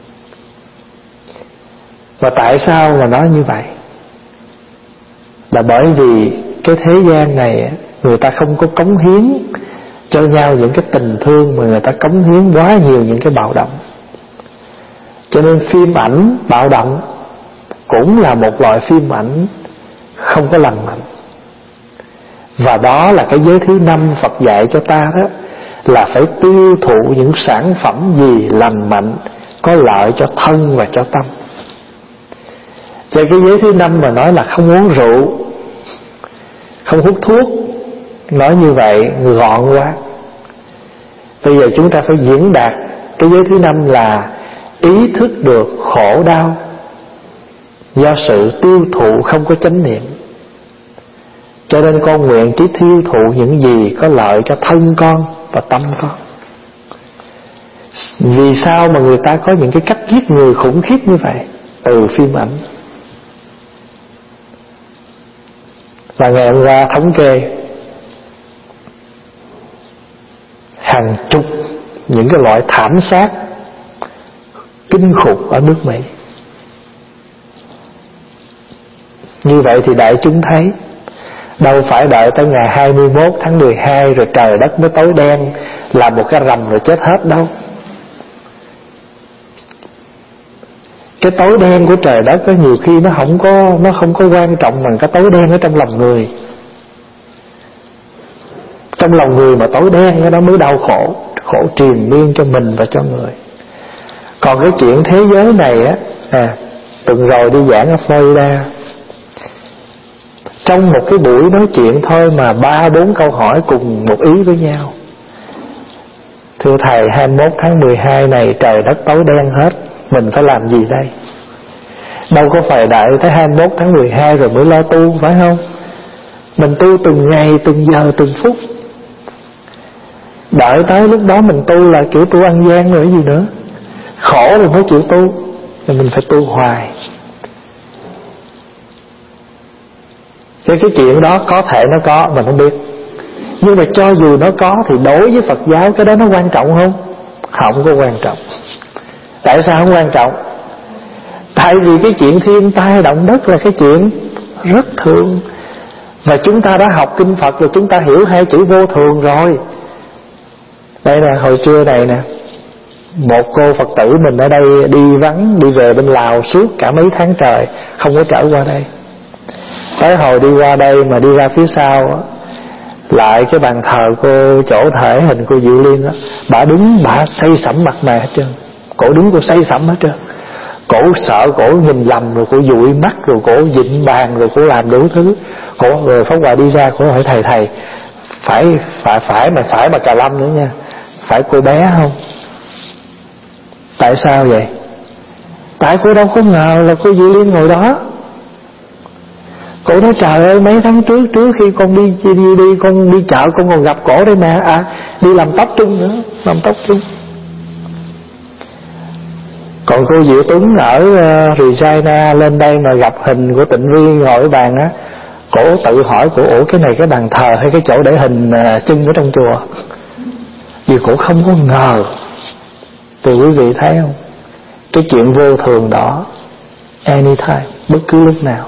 [SPEAKER 3] Và tại sao mà nói như vậy? Là bởi vì cái thế gian này người ta không có cống hiến cho nhau những cái tình thương, mà người ta cống hiến quá nhiều những cái bạo động. Cho nên phim ảnh bạo động cũng là một loại phim ảnh không có lành mạnh. Và đó là cái giới thứ 5 Phật dạy cho ta đó, là phải tiêu thụ những sản phẩm gì lành mạnh, có lợi cho thân và cho tâm. Cho cái giới thứ 5 mà nói là không uống rượu, không hút thuốc, nói như vậy gọn quá. Bây giờ chúng ta phải diễn đạt cái giới thứ 5 là ý thức được khổ đau do sự tiêu thụ không có chánh niệm. Cho nên con nguyện chỉ tiêu thụ những gì có lợi cho thân con và tâm con. Vì sao mà người ta có những cái cách giết người khủng khiếp như vậy? Từ phim ảnh. Và ngày hôm qua thống kê hàng chục những cái loại thảm sát kinh khủng ở nước Mỹ. Như vậy thì đại chúng thấy, đâu phải đợi tới ngày 21 tháng 12 rồi trời đất mới tối đen, làm một cái rầm rồi chết hết đâu. Cái tối đen của trời đất có nhiều khi nó không có quan trọng bằng cái tối đen ở trong lòng người. Trong lòng người mà tối đen cái đó mới đau khổ, khổ triền miên cho mình và cho người. Còn cái chuyện thế giới này á, tuần rồi đi giảng ở Florida, trong một cái buổi nói chuyện thôi mà 3-4 câu hỏi cùng một ý với nhau. Thưa thầy, 21 tháng 12 này trời đất tối đen hết, mình phải làm gì đây? Đâu có phải đợi tới 21 tháng 12 rồi mới lo tu, phải không? Mình tu từng ngày, từng giờ, từng phút. Đợi tới lúc đó mình tu là kiểu tu ăn gian rồi gì nữa. Khổ rồi mới chịu tu, thì mình phải tu hoài. Cái chuyện đó có thể nó có, mình không biết. Nhưng mà cho dù nó có thì đối với Phật giáo cái đó nó quan trọng không? Không có quan trọng. Tại sao không quan trọng? Tại vì cái chuyện thiên tai động đất là cái chuyện rất thường. Và chúng ta đã học kinh Phật rồi, chúng ta hiểu 2 chữ vô thường rồi. Đây nè, hồi trưa này nè, một cô Phật tử mình ở đây đi vắng, đi về bên Lào suốt cả mấy tháng trời, không có trở qua đây. Tới hồi đi qua đây mà đi ra phía sau lại cái bàn thờ cô, chỗ thể hình cô Diệu Liên á, bà đứng bà say sẩm mặt mày hết trơn. Cổ đứng cô say sẩm hết trơn. Cổ sợ, cổ nhìn lầm, rồi cổ dụi mắt, rồi cổ vịn bàn, rồi cổ làm đủ thứ. Cổ rồi Pháp Hòa đi ra, cổ hỏi thầy phải mà Cà Lâm nữa nha, phải cô bé không? Tại sao vậy? Tại cô đâu có ngờ là cô Diệu Liên ngồi đó. Cổ nói trời ơi, mấy tháng trước khi con đi con đi chợ con còn gặp cổ đây mà. Đi làm tóc chung nữa, làm tóc chung. Còn cô Diệu Tuấn ở Regina lên đây mà gặp hình của Tịnh Vi ngồi ở bàn á, cổ tự hỏi cổ, ủa cái này cái bàn thờ hay cái chỗ để hình chân ở trong chùa? Vì cổ không có ngờ. Thì quý vị thấy không, cái chuyện vô thường đó anytime, bất cứ lúc nào.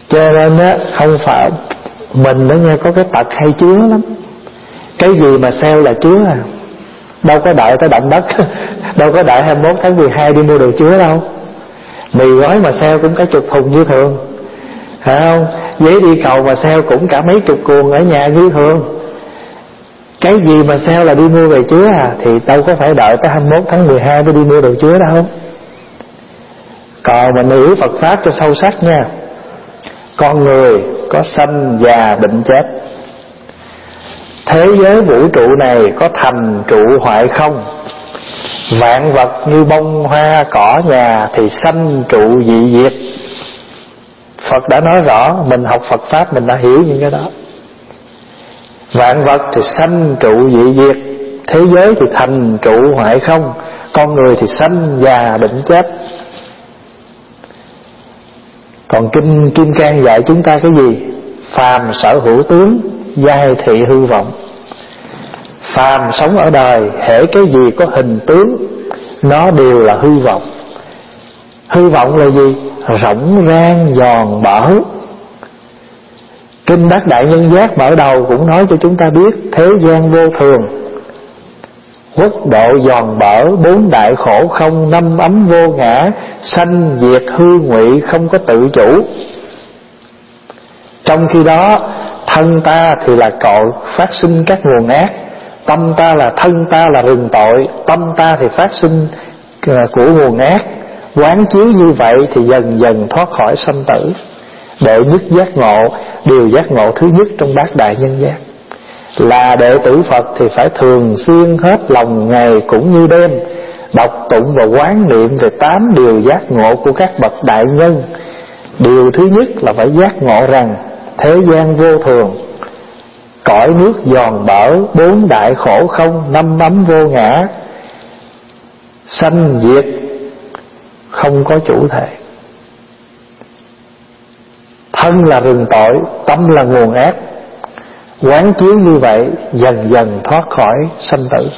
[SPEAKER 3] Cho nên á, không phải mình đó nghe, có cái tật hay chứa lắm. Cái gì mà sale là chứa à, đâu có đợi tới động đất đâu có đợi 21 tháng 12 đi mua đồ chứa đâu. Mì gói mà sale cũng cả chục thùng như thường, phải không? Giấy đi cầu mà sale cũng cả mấy chục cuộn ở nhà như thường. Cái gì mà sale là đi mua về chứa à, thì đâu có phải đợi tới 21 tháng 12 mới đi mua đồ chứa đâu. Còn mình hiểu Phật Pháp cho sâu sắc nha. Con người có sanh già bệnh chết. Thế giới vũ trụ này có thành trụ hoại không. Vạn vật như bông hoa cỏ nhà thì sanh trụ dị diệt. Phật đã nói rõ, mình học Phật Pháp mình đã hiểu những cái đó. Vạn vật thì sanh trụ dị diệt, thế giới thì thành trụ hoại không, con người thì sanh già bệnh chết. Còn Kinh Kim Cang dạy chúng ta cái gì? Phàm sở hữu tướng, giai thị hư vọng. Phàm sống ở đời, hễ cái gì có hình tướng, nó đều là hư vọng. Hư vọng là gì? Rỗng rang giòn bở. Kinh Bát Đại Nhân Giác mở đầu cũng nói cho chúng ta biết thế gian vô thường, quốc độ giòn bở, bốn đại khổ không, năm ấm vô ngã, sanh diệt hư ngụy không có tự chủ. Trong khi đó thân ta thì là cội phát sinh các nguồn ác, tâm ta là thân ta là rừng tội, tâm ta thì phát sinh của nguồn ác. Quán chiếu như vậy thì dần dần thoát khỏi sanh tử. Đệ nhất giác ngộ, điều giác ngộ thứ nhất trong Bát Đại Nhân Giác là đệ tử Phật thì phải thường xuyên hết lòng ngày cũng như đêm đọc tụng và quán niệm về 8 điều giác ngộ của các bậc đại nhân. Điều thứ nhất là phải giác ngộ rằng thế gian vô thường, cõi nước giòn bở, bốn đại khổ không, năm ấm vô ngã, sanh diệt không có chủ thể. Thân là rừng tội, tâm là nguồn ác. Quán chiếu như vậy dần dần thoát khỏi sanh tử.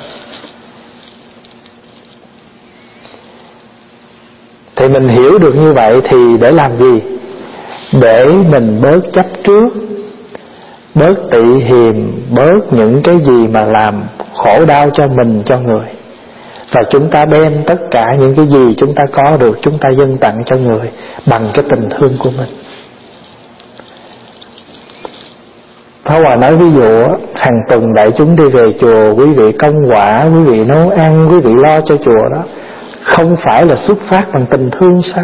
[SPEAKER 3] Thì mình hiểu được như vậy thì để làm gì? Để mình bớt chấp trước, bớt tị hiềm, bớt những cái gì mà làm khổ đau cho mình, cho người. Và chúng ta đem tất cả những cái gì chúng ta có được, chúng ta dâng tặng cho người bằng cái tình thương của mình. Pháp Hòa nói ví dụ hàng tuần đại chúng đi về chùa, quý vị công quả, quý vị nấu ăn, quý vị lo cho chùa đó, không phải là xuất phát bằng tình thương sao?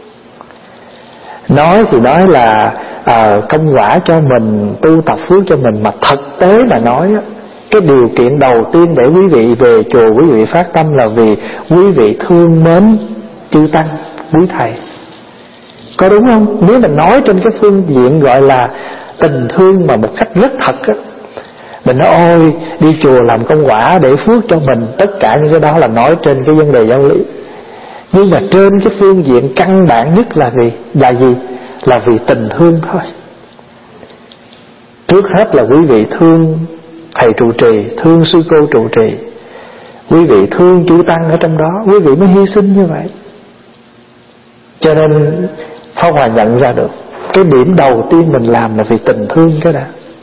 [SPEAKER 3] Nói thì nói là công quả cho mình, tu tập phước cho mình, mà thực tế mà nói cái điều kiện đầu tiên để quý vị về chùa, quý vị phát tâm là vì quý vị thương mến chư tăng, quý thầy. Có đúng không? Nếu mình nói trên cái phương diện gọi là tình thương mà một cách rất thật á, mình nói ôi đi chùa làm công quả để phước cho mình, tất cả những cái đó là nói trên cái vấn đề giáo lý. Nhưng mà trên cái phương diện căn bản nhất là gì? Là vì tình thương thôi. Trước hết là quý vị thương thầy trụ trì, thương sư cô trụ trì, quý vị thương chư tăng ở trong đó, quý vị mới hy sinh như vậy. Cho nên Pháp Hòa nhận ra được cái điểm đầu tiên mình làm là vì tình thương cái đã.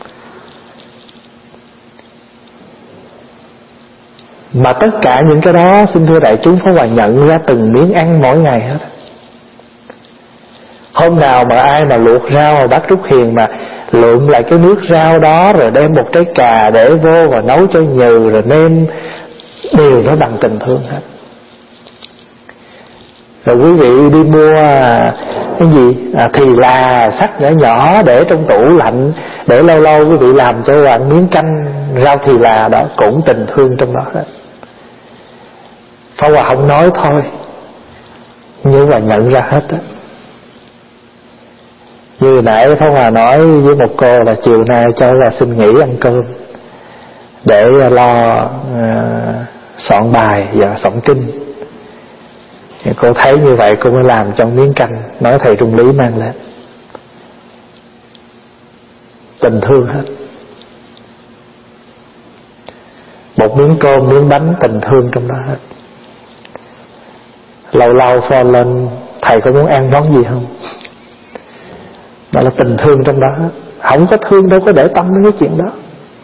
[SPEAKER 3] Mà tất cả những cái đó xin thưa đại chúng, Pháp Hòa nhận ra từng miếng ăn mỗi ngày hết. Hôm nào mà ai mà luộc rau mà bác Trúc Hiền mà lượm lại cái nước rau đó rồi đem một trái cà để vô và nấu cho nhừ rồi nêm, đều nó bằng tình thương hết. Rồi quý vị đi mua cái gì thì là sắc nhỏ nhỏ để trong tủ lạnh, để lâu lâu quý vị làm cho bạn miếng canh rau thì là đó, cũng tình thương trong đó hết. Pháp Hòa không nói thôi, nhưng mà nhận ra hết đó. Như nãy Pháp Hòa nói với một cô là chiều nay cho là xin nghỉ ăn cơm để lo soạn bài và soạn kinh. Thì cô thấy như vậy cô mới làm trong miếng canh, nói thầy Trung Lý mang lên. Tình thương hết. Một miếng cơm, miếng bánh, tình thương trong đó hết. Lâu lâu phone lên, thầy có muốn ăn món gì không? Đó là tình thương trong đó. Không có thương đâu có để tâm đến cái chuyện đó.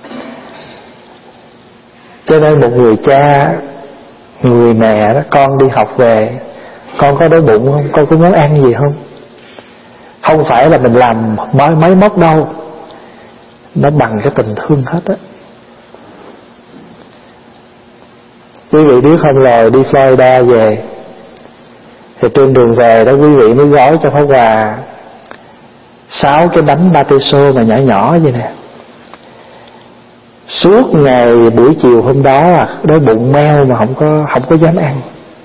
[SPEAKER 3] Cho nên một người cha, người mẹ đó, con đi học về, con có đói bụng không? Con có muốn ăn gì không? Không phải là mình làm máy móc đâu, nó bằng cái tình thương hết á. Quý vị biết không, rồi đi Florida về thì trên đường về đó quý vị mới gói cho Pháp Hòa 6 cái bánh pate mà nhỏ nhỏ vậy nè. Suốt ngày buổi chiều hôm đó đói bụng meo mà không có dám ăn.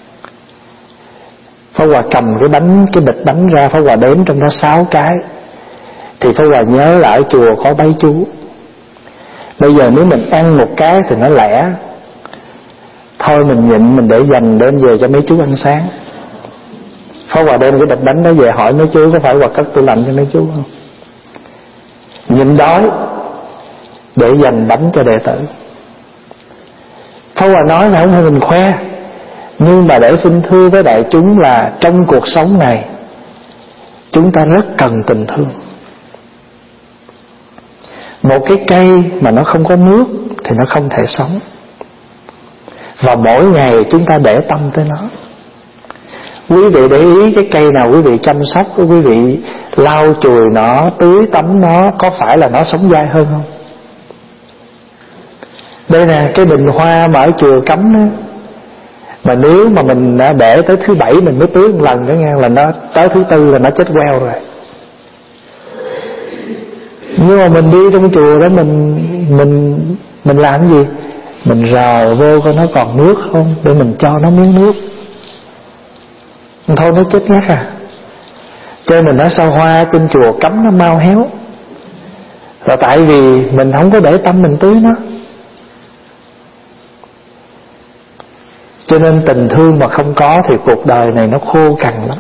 [SPEAKER 3] Pháp Hòa cầm cái bịch bánh ra, Pháp Hòa đếm trong đó 6 cái. Thì Pháp Hòa nhớ là ở chùa có bái chú. Bây giờ nếu mình ăn một cái thì nó lẻ, thôi mình nhịn, mình để dành đem về cho mấy chú ăn sáng. Pháp Hòa đem cái bịch bánh đó về hỏi mấy chú có phải Hòa cất tủ lạnh cho mấy chú không. Nhịn đói để dành bánh cho đệ tử. Pháp Hòa nói là không phải mình khoe, nhưng mà để xin thưa với đại chúng là trong cuộc sống này chúng ta rất cần tình thương. Một cái cây mà nó không có nước thì nó không thể sống. Và mỗi ngày chúng ta để tâm tới nó. Quý vị để ý cái cây nào quý vị chăm sóc, quý vị lau chùi nó, tưới tắm nó, có phải là nó sống dai hơn không? Đây nè, cái bình hoa mà ở chùa cấm đó, mà nếu mà mình đã để tới thứ 7 mình mới tưới một lần, cái ngang là nó tới thứ 4 là nó chết queo rồi. Nhưng mà mình đi trong chùa đó, mình làm cái gì? Mình rờ vô coi nó còn nước không, để mình cho nó miếng nước. Thôi nó chết ngắt à. Cho nên mình nói sao hoa trên chùa cấm nó mau héo, là tại vì mình không có để tâm mình tưới nó. Cho nên tình thương mà không có thì cuộc đời này nó khô cằn lắm.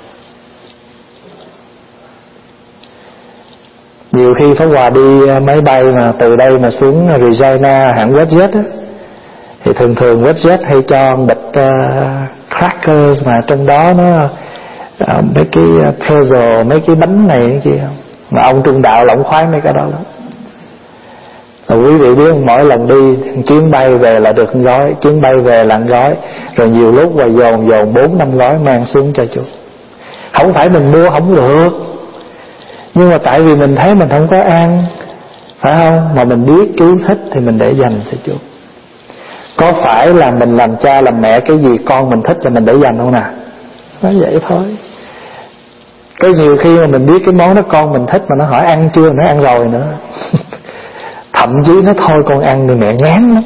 [SPEAKER 3] Nhiều khi Pháp Hòa đi máy bay mà từ đây mà xuống Regina hãng WestJet á, thì thường WestJet hay cho một bịch crackers mà trong đó nó mấy cái pretzel, mấy cái bánh này cái kia, mà ông Trung Đạo là ông khoái mấy cái đó lắm. Rồi quý vị biết mỗi lần đi chuyến bay về là được gói, chuyến bay về là gói, rồi nhiều lúc và dồn 4-5 gói mang xuống cho chú. Không phải mình mua không được, nhưng mà tại vì mình thấy mình không có ăn, phải không? Mà mình biết chú thích thì mình để dành cho chú. Có phải là mình làm cha làm mẹ cái gì con mình thích là mình để dành không nè? Nói vậy thôi. Có nhiều khi mà mình biết cái món đó con mình thích mà nó hỏi ăn chưa, nó ăn rồi nữa. Thậm chí nó thôi con ăn thì mẹ ngán lắm.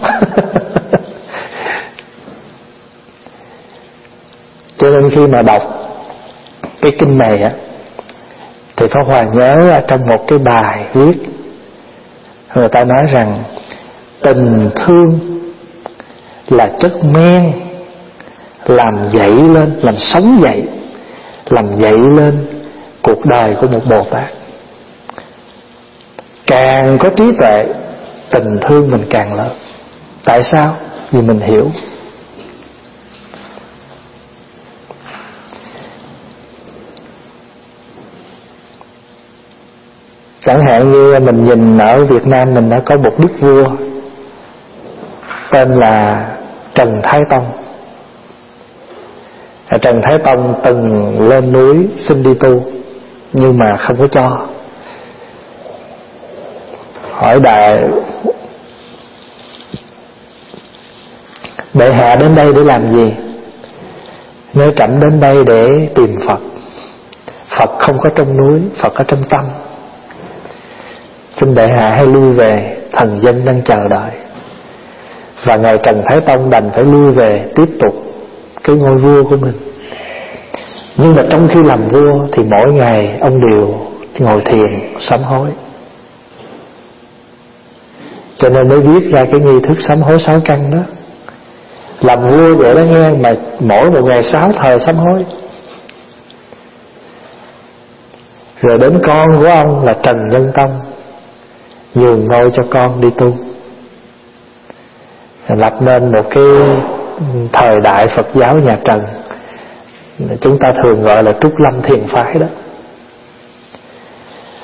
[SPEAKER 3] Cho nên khi mà đọc cái kinh này á, thì Pháp Hòa nhớ trong một cái bài viết, người ta nói rằng tình thương là chất men làm dậy lên, làm sống dậy, làm dậy lên cuộc đời của một Bồ Tát. Càng có trí tuệ, tình thương mình càng lớn. Tại sao? Vì mình hiểu. Chẳng hạn như mình nhìn ở Việt Nam mình đã có một đức vua tên là Trần Thái Tông. Trần Thái Tông từng lên núi xin đi tu, nhưng mà không có cho. Hỏi bệ hạ đến đây để làm gì? Nói trẫm đến đây để tìm Phật. Phật không có trong núi, Phật ở trong tâm. Xin bệ hạ hãy lui về, thần dân đang chờ đợi. Và ngài Trần Thái Tông đành phải lui về tiếp tục cái ngôi vua của mình. Nhưng mà trong khi làm vua thì mỗi ngày ông đều ngồi thiền sám hối. Cho nên mới viết ra cái nghi thức sám hối 6 căn đó. Làm vua vậy đó nghe, mà mỗi một ngày 6 thời sám hối. Rồi đến con của ông là Trần Nhân Tông, nhường ngôi cho con đi tu, lập nên một cái thời đại Phật giáo nhà Trần, chúng ta thường gọi là Trúc Lâm Thiền Phái đó.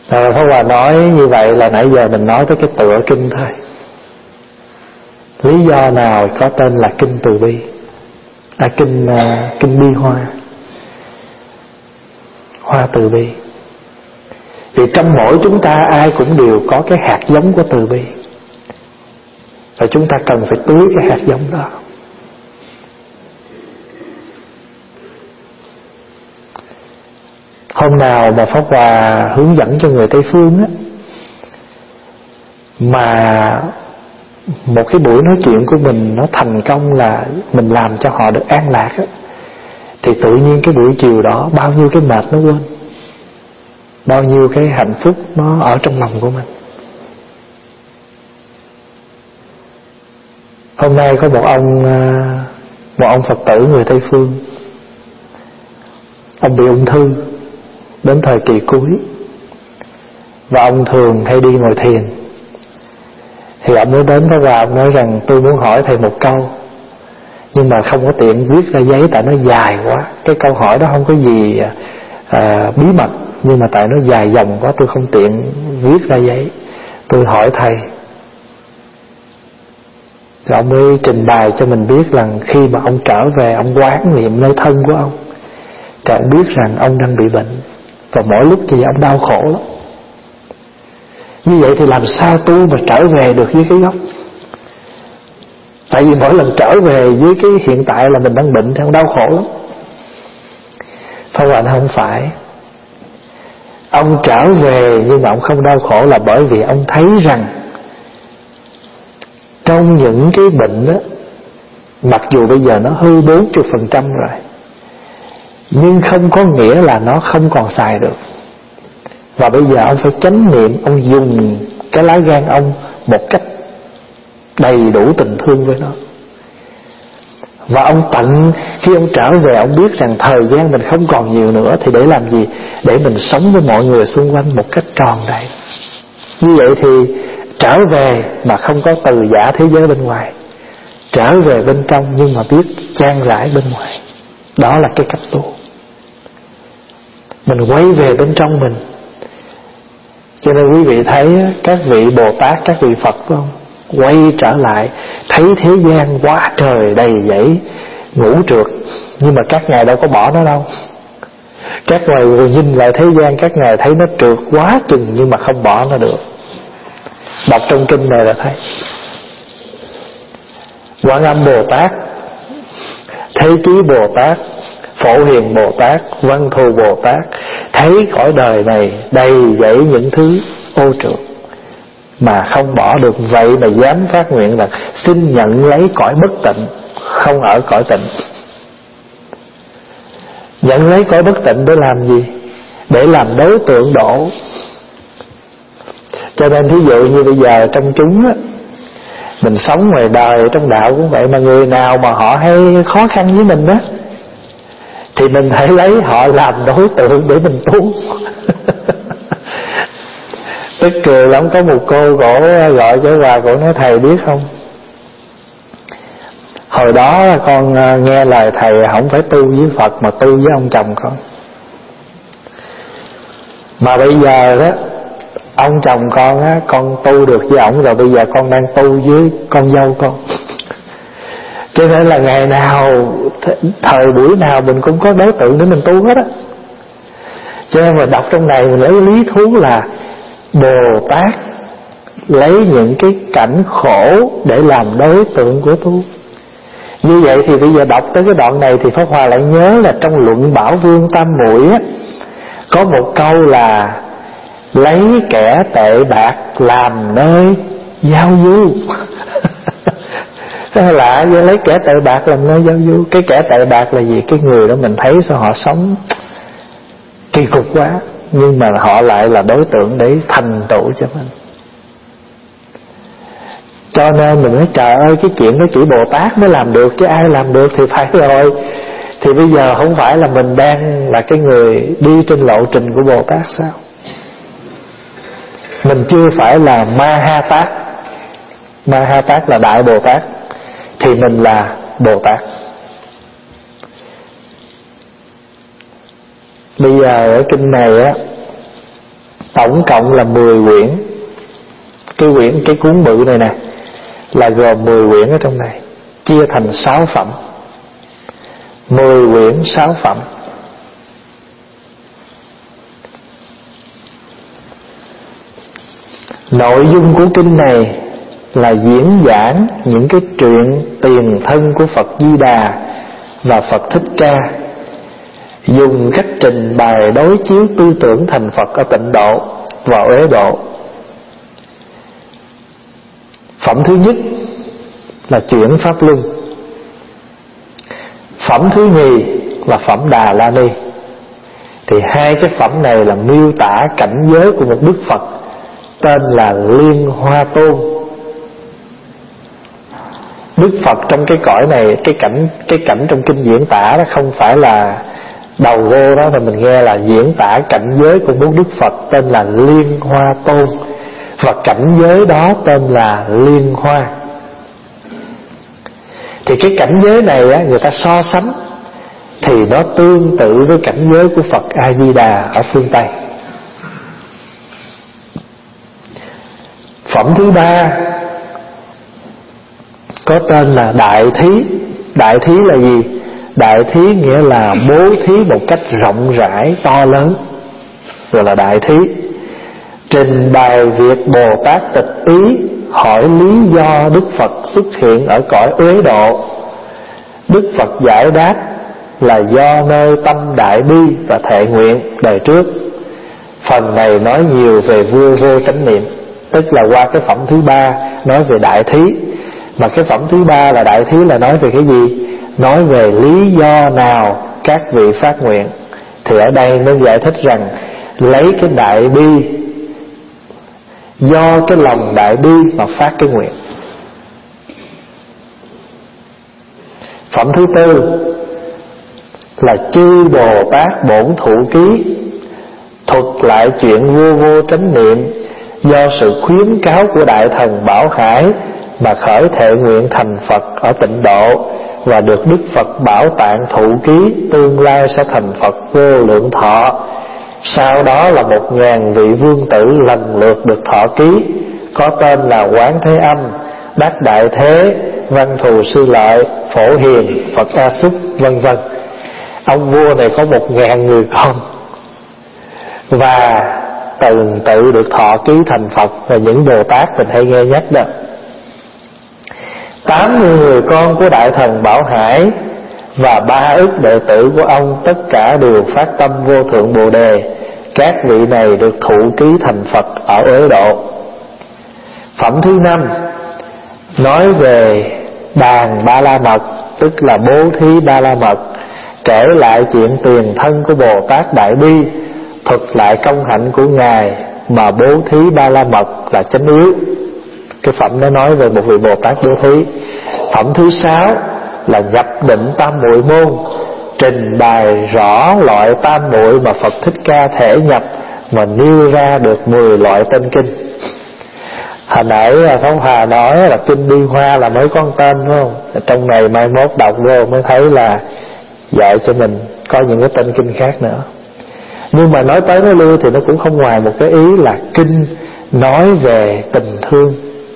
[SPEAKER 3] Pháp Hòa nói như vậy là nãy giờ mình nói tới cái tựa kinh thôi. Lý do nào có tên là kinh Từ Bi, kinh Bi Hoa, hoa từ bi? Vì trong mỗi chúng ta ai cũng đều có cái hạt giống của từ bi, và chúng ta cần phải tưới cái hạt giống đó. Hôm nào mà Pháp Hòa hướng dẫn cho người Tây Phương á, mà một cái buổi nói chuyện của mình nó thành công là mình làm cho họ được an lạc á, thì tự nhiên cái buổi chiều đó bao nhiêu cái mệt nó quên, bao nhiêu cái hạnh phúc nó ở trong lòng của mình. Hôm nay có một ông Phật tử người Tây Phương, ông bị ung thư đến thời kỳ cuối, và ông thường hay đi ngồi thiền. Thì ông mới đến với Hòa, ông nói rằng tôi muốn hỏi thầy một câu, nhưng mà không có tiện viết ra giấy tại nó dài quá. Cái câu hỏi đó không có gì bí mật, nhưng mà tại nó dài dòng quá tôi không tiện viết ra giấy. Tôi hỏi thầy. Rồi ông mới trình bày cho mình biết rằng khi mà ông trở về, ông quán niệm nơi thân của ông, thì ông biết rằng ông đang bị bệnh, và mỗi lúc thì ông đau khổ lắm. Như vậy thì làm sao tu mà trở về được với cái gốc? Tại vì mỗi lần trở về với cái hiện tại là mình đang bệnh thì ông đau khổ lắm. Pháp Hòa không phải. Ông trở về nhưng mà ông không đau khổ là bởi vì ông thấy rằng trong những cái bệnh đó, mặc dù bây giờ nó hư 40% rồi, nhưng không có nghĩa là nó không còn xài được. Và bây giờ ông phải chánh niệm, ông dùng cái lá gan ông một cách đầy đủ tình thương với nó. Và ông tận khi ông trở về, ông biết rằng thời gian mình không còn nhiều nữa, thì để làm gì? Để mình sống với mọi người xung quanh một cách tròn đầy. Như vậy thì trở về mà không có từ giả thế giới bên ngoài, trở về bên trong nhưng mà biết chan rãi bên ngoài. Đó là cái cách tu. Mình quay về bên trong mình. Cho nên quý vị thấy các vị Bồ Tát, các vị Phật phải không? Quay trở lại thấy thế gian quá trời đầy dẫy ngũ trượt, nhưng mà các ngài đâu có bỏ nó đâu. Các ngài nhìn lại thế gian, các ngài thấy nó trượt quá chừng nhưng mà không bỏ nó được. Đọc trong kinh này là thấy Quán Âm Bồ Tát, Thế Chí Bồ Tát, Phổ Hiền Bồ Tát, Văn Thù Bồ Tát thấy cõi đời này đầy dẫy những thứ ô trượt mà không bỏ được. Vậy mà dám phát nguyện là xin nhận lấy cõi bất tịnh, không ở cõi tịnh. Nhận lấy cõi bất tịnh để làm gì? Để làm đối tượng độ. Cho nên thí dụ như bây giờ trong chúng á, mình sống ngoài đời trong đạo cũng vậy, mà người nào mà họ hay khó khăn với mình á, thì mình hãy lấy họ làm đối tượng để mình tu. Tức cười lắm. Có một cô cổ gọi cho Hòa, cổ nói thầy biết không, hồi đó con nghe lời thầy không phải tu với Phật mà tu với ông chồng con. Mà bây giờ đó, ông chồng con á, con tu được với ổng rồi, bây giờ con đang tu với con dâu con. Cho nên là ngày nào, thời buổi nào mình cũng có đối tượng để mình tu hết á. Cho nên mà đọc trong này mình lấy lý thú là Bồ Tát lấy những cái cảnh khổ để làm đối tượng của tu. Như vậy thì bây giờ đọc tới cái đoạn này thì Pháp Hòa lại nhớ là trong Luận Bảo Vương Tam Muội á, có một câu là lấy kẻ tệ bạc làm nơi giao du. Thế lạ, với lấy kẻ tệ bạc làm nơi giao du. Cái kẻ tệ bạc là gì? Cái người đó mình thấy sao họ sống kỳ cục quá, nhưng mà họ lại là đối tượng để thành tựu cho mình. Cho nên mình nói trời ơi, cái chuyện đó chỉ Bồ Tát mới làm được, chứ ai làm được thì phải rồi. Thì bây giờ không phải là mình đang là cái người đi trên lộ trình của Bồ Tát sao? Mình chưa phải là Ma Ha Tát. Ma Ha Tát là Đại Bồ Tát, thì mình là Bồ Tát. Bây giờ ở kinh này á, Tổng cộng là 10 quyển. Cái cuốn bự này nè là gồm 10 quyển ở trong này, chia thành 6 phẩm. 10 quyển 6 phẩm. Nội dung của kinh này là diễn giảng những cái chuyện tiền thân của Phật Di Đà và Phật Thích Ca, dùng cách trình bày đối chiếu tư tưởng thành Phật ở Tịnh Độ và Uế Độ. Phẩm thứ nhất là chuyển Pháp Luân. Phẩm thứ nhì là phẩm Đà La Ni. Thì hai cái phẩm này là miêu tả cảnh giới của một Đức Phật tên là Liên Hoa Tôn. Đức Phật trong cái cõi này, cái cảnh trong kinh diễn tả đó không phải là đầu vô đó, mà mình nghe là diễn tả cảnh giới của một Đức Phật tên là Liên Hoa Tôn, và cảnh giới đó tên là Liên Hoa. Thì cái cảnh giới này á, người ta so sánh thì nó tương tự với cảnh giới của Phật A Di Đà ở phương Tây. Phẩm thứ ba có tên là Đại Thí. Đại Thí là gì? Đại Thí nghĩa là bố thí một cách rộng rãi, to lớn, gọi là Đại Thí. Trình bày việc Bồ Tát Tịch Ý hỏi lý do Đức Phật xuất hiện ở cõi Uế Độ. Đức Phật giải đáp là do nơi tâm đại bi và thệ nguyện đời trước. Phần này nói nhiều về vua vô chánh niệm, tức là qua cái phẩm thứ ba nói về Đại Thí. Mà cái phẩm thứ ba là Đại Thí là nói về cái gì? Nói về lý do nào các vị phát nguyện. Thì ở đây nó giải thích rằng lấy cái đại bi, do cái lòng đại bi mà phát cái nguyện. Phẩm thứ tư là Chư Bồ Tát Bổn Thụ Ký, thuật lại chuyện vua vô chánh niệm do sự khuyến cáo của Đại Thần Bảo Hải mà khởi thệ nguyện thành Phật ở Tịnh Độ, và được Đức Phật Bảo Tạng thụ ký tương lai sẽ thành Phật vô lượng thọ. Sau đó là 1000 vị vương tử lần lượt được thọ ký, có tên là Quán Thế Âm, Đắc Đại Thế, Văn Thù Sư Lợi, Phổ Hiền, Phật A Xúc, vân vân. Ông vua này có 1000 người con, và từng tự được thọ ký thành Phật. Và những Bồ Tát mình hay nghe nhắc đó, 80 người con của Đại Thần Bảo Hải và 3 ức đệ tử của ông, tất cả đều phát tâm vô thượng Bồ Đề. Các vị này được thụ ký thành Phật ở Uế Độ. Phẩm thứ 5 nói về đàn Ba La Mật, tức là bố thí Ba La Mật, kể lại chuyện tiền thân của Bồ Tát Đại Bi, thuật lại công hạnh của Ngài mà bố thí Ba La Mật là chánh yếu. Cái phẩm nó nói về một vị Bồ Tát bố thí. Phẩm thứ 6 là nhập định tam muội môn, trình bày rõ loại tam muội mà Phật Thích Ca thể nhập, mà nêu ra được 10 loại tên kinh. Hồi nãy Pháp Hòa nói là kinh Liên Hoa là mới có tên, đúng không? Trong này mai mốt đọc vô mới thấy là dạy cho mình có những cái tên kinh khác nữa. Nhưng mà nói tới nói lui thì nó cũng không ngoài một cái ý là kinh nói về tình thương.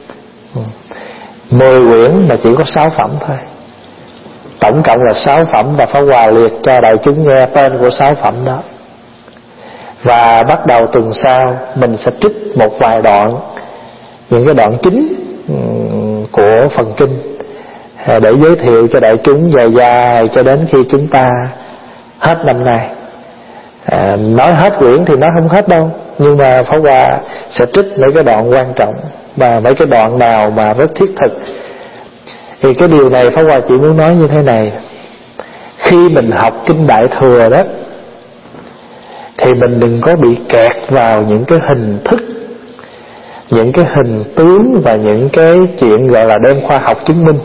[SPEAKER 3] 10 quyển mà chỉ có 6 phẩm thôi. Tổng cộng là 6 phẩm, và Pháp Hòa liệt cho đại chúng nghe tên của 6 phẩm đó. Và bắt đầu tuần sau mình sẽ trích một vài đoạn, những cái đoạn chính của phần kinh, để giới thiệu cho đại chúng dài dài cho đến khi chúng ta hết năm nay. Nói hết quyển thì nó không hết đâu, nhưng mà Pháp Hòa sẽ trích mấy cái đoạn quan trọng và mấy cái đoạn nào mà rất thiết thực. Thì cái điều này Pháp Hòa chỉ muốn nói như thế này: khi mình học kinh Đại Thừa đó thì mình đừng có bị kẹt vào những cái hình thức, những cái hình tướng và những cái chuyện gọi là đem khoa học chứng minh.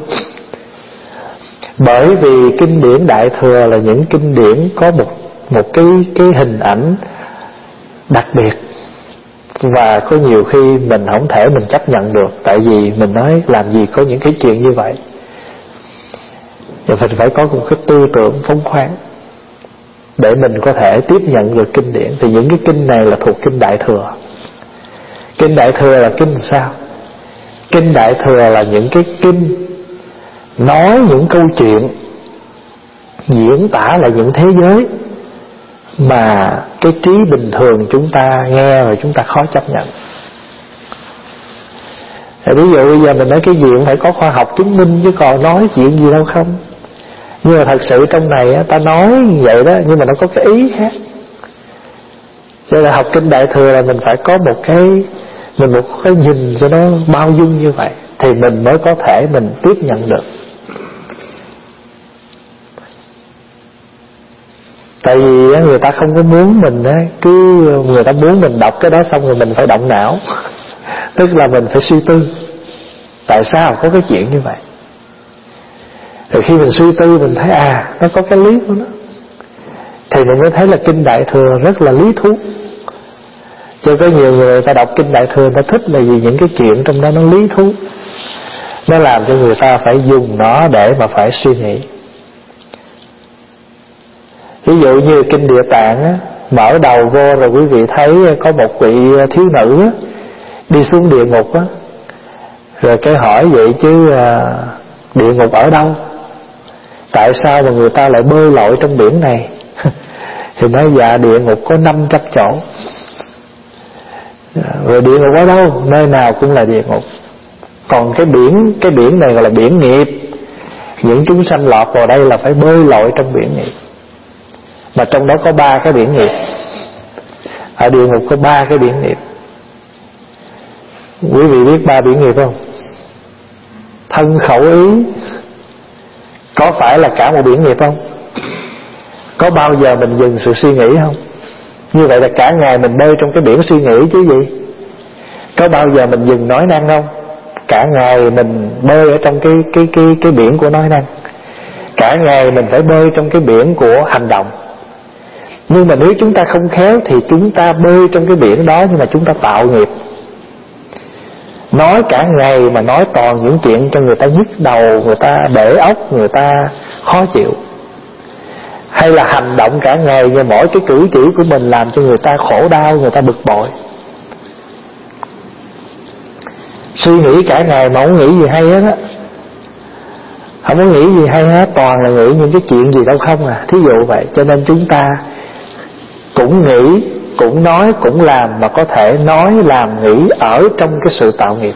[SPEAKER 3] Bởi vì kinh điển Đại Thừa là những kinh điển có một cái hình ảnh đặc biệt, và có nhiều khi mình không thể mình chấp nhận được. Tại vì mình nói làm gì có những cái chuyện như vậy, thì mình phải có một cái tư tưởng phóng khoáng. để mình có thể tiếp nhận được kinh điển. Thì những cái kinh này là thuộc kinh Đại Thừa. Kinh Đại Thừa là kinh sao? Kinh Đại Thừa là những cái kinh nói những câu chuyện, diễn tả lại những thế giới mà cái trí bình thường chúng ta nghe rồi chúng ta khó chấp nhận. Ví dụ bây giờ mình nói cái gì cũng phải có khoa học chứng minh, chứ còn nói chuyện gì đâu không. Nhưng mà thật sự trong này á, ta nói như vậy đó, nhưng mà nó có cái ý khác. Cho nên học kinh Đại Thừa là mình phải có một cái nhìn cho nó bao dung như vậy, thì mình mới có thể mình tiếp nhận được. Tại vì người ta không có muốn mình cứ người ta muốn mình đọc cái đó xong rồi mình phải động não. Tức là mình phải suy tư tại sao có cái chuyện như vậy. Rồi khi mình suy tư mình thấy nó có cái lý của nó, thì mình mới thấy là kinh Đại Thừa rất là lý thú. Cho có nhiều người ta đọc kinh Đại Thừa người ta thích là vì những cái chuyện trong đó nó lý thú, nó làm cho người ta phải dùng nó để mà phải suy nghĩ. Ví dụ như kinh Địa Tạng á, mở đầu vô rồi quý vị thấy có một vị thiếu nữ á, đi xuống địa ngục á, rồi cái hỏi vậy chứ địa ngục ở đâu, tại sao mà người ta lại bơi lội trong biển này? Thì nói dạ địa ngục có 500 chỗ. Rồi địa ngục ở đâu? Nơi nào cũng là địa ngục. Còn cái biển này gọi là biển nghiệp. Những chúng sanh lọt vào đây là phải bơi lội trong biển nghiệp. Mà trong đó có 3 cái biển nghiệp. Ở địa ngục có 3 cái biển nghiệp. Quý vị biết 3 biển nghiệp không? Thân khẩu ý có phải là cả một biển nghiệp không? Có bao giờ mình dừng sự suy nghĩ không? Như vậy là cả ngày mình bơi trong cái biển suy nghĩ chứ gì. Có bao giờ mình dừng nói năng không? Cả ngày mình bơi ở trong cái biển của nói năng. Cả ngày mình phải bơi trong cái biển của hành động. Nhưng mà nếu chúng ta không khéo thì chúng ta bơi trong cái biển đó, nhưng mà chúng ta tạo nghiệp. Nói cả ngày mà nói toàn những chuyện cho người ta nhức đầu, người ta bể óc, người ta khó chịu. Hay là hành động cả ngày nhưng mỗi cái cử chỉ của mình làm cho người ta khổ đau, người ta bực bội. Suy nghĩ cả ngày mà không nghĩ gì hay hết á, không có nghĩ gì hay hết, toàn là nghĩ những cái chuyện gì đâu không à. Thí dụ vậy. Cho nên chúng ta cũng nghĩ, cũng nói, cũng làm, mà có thể nói, làm, nghĩ ở trong cái sự tạo nghiệp.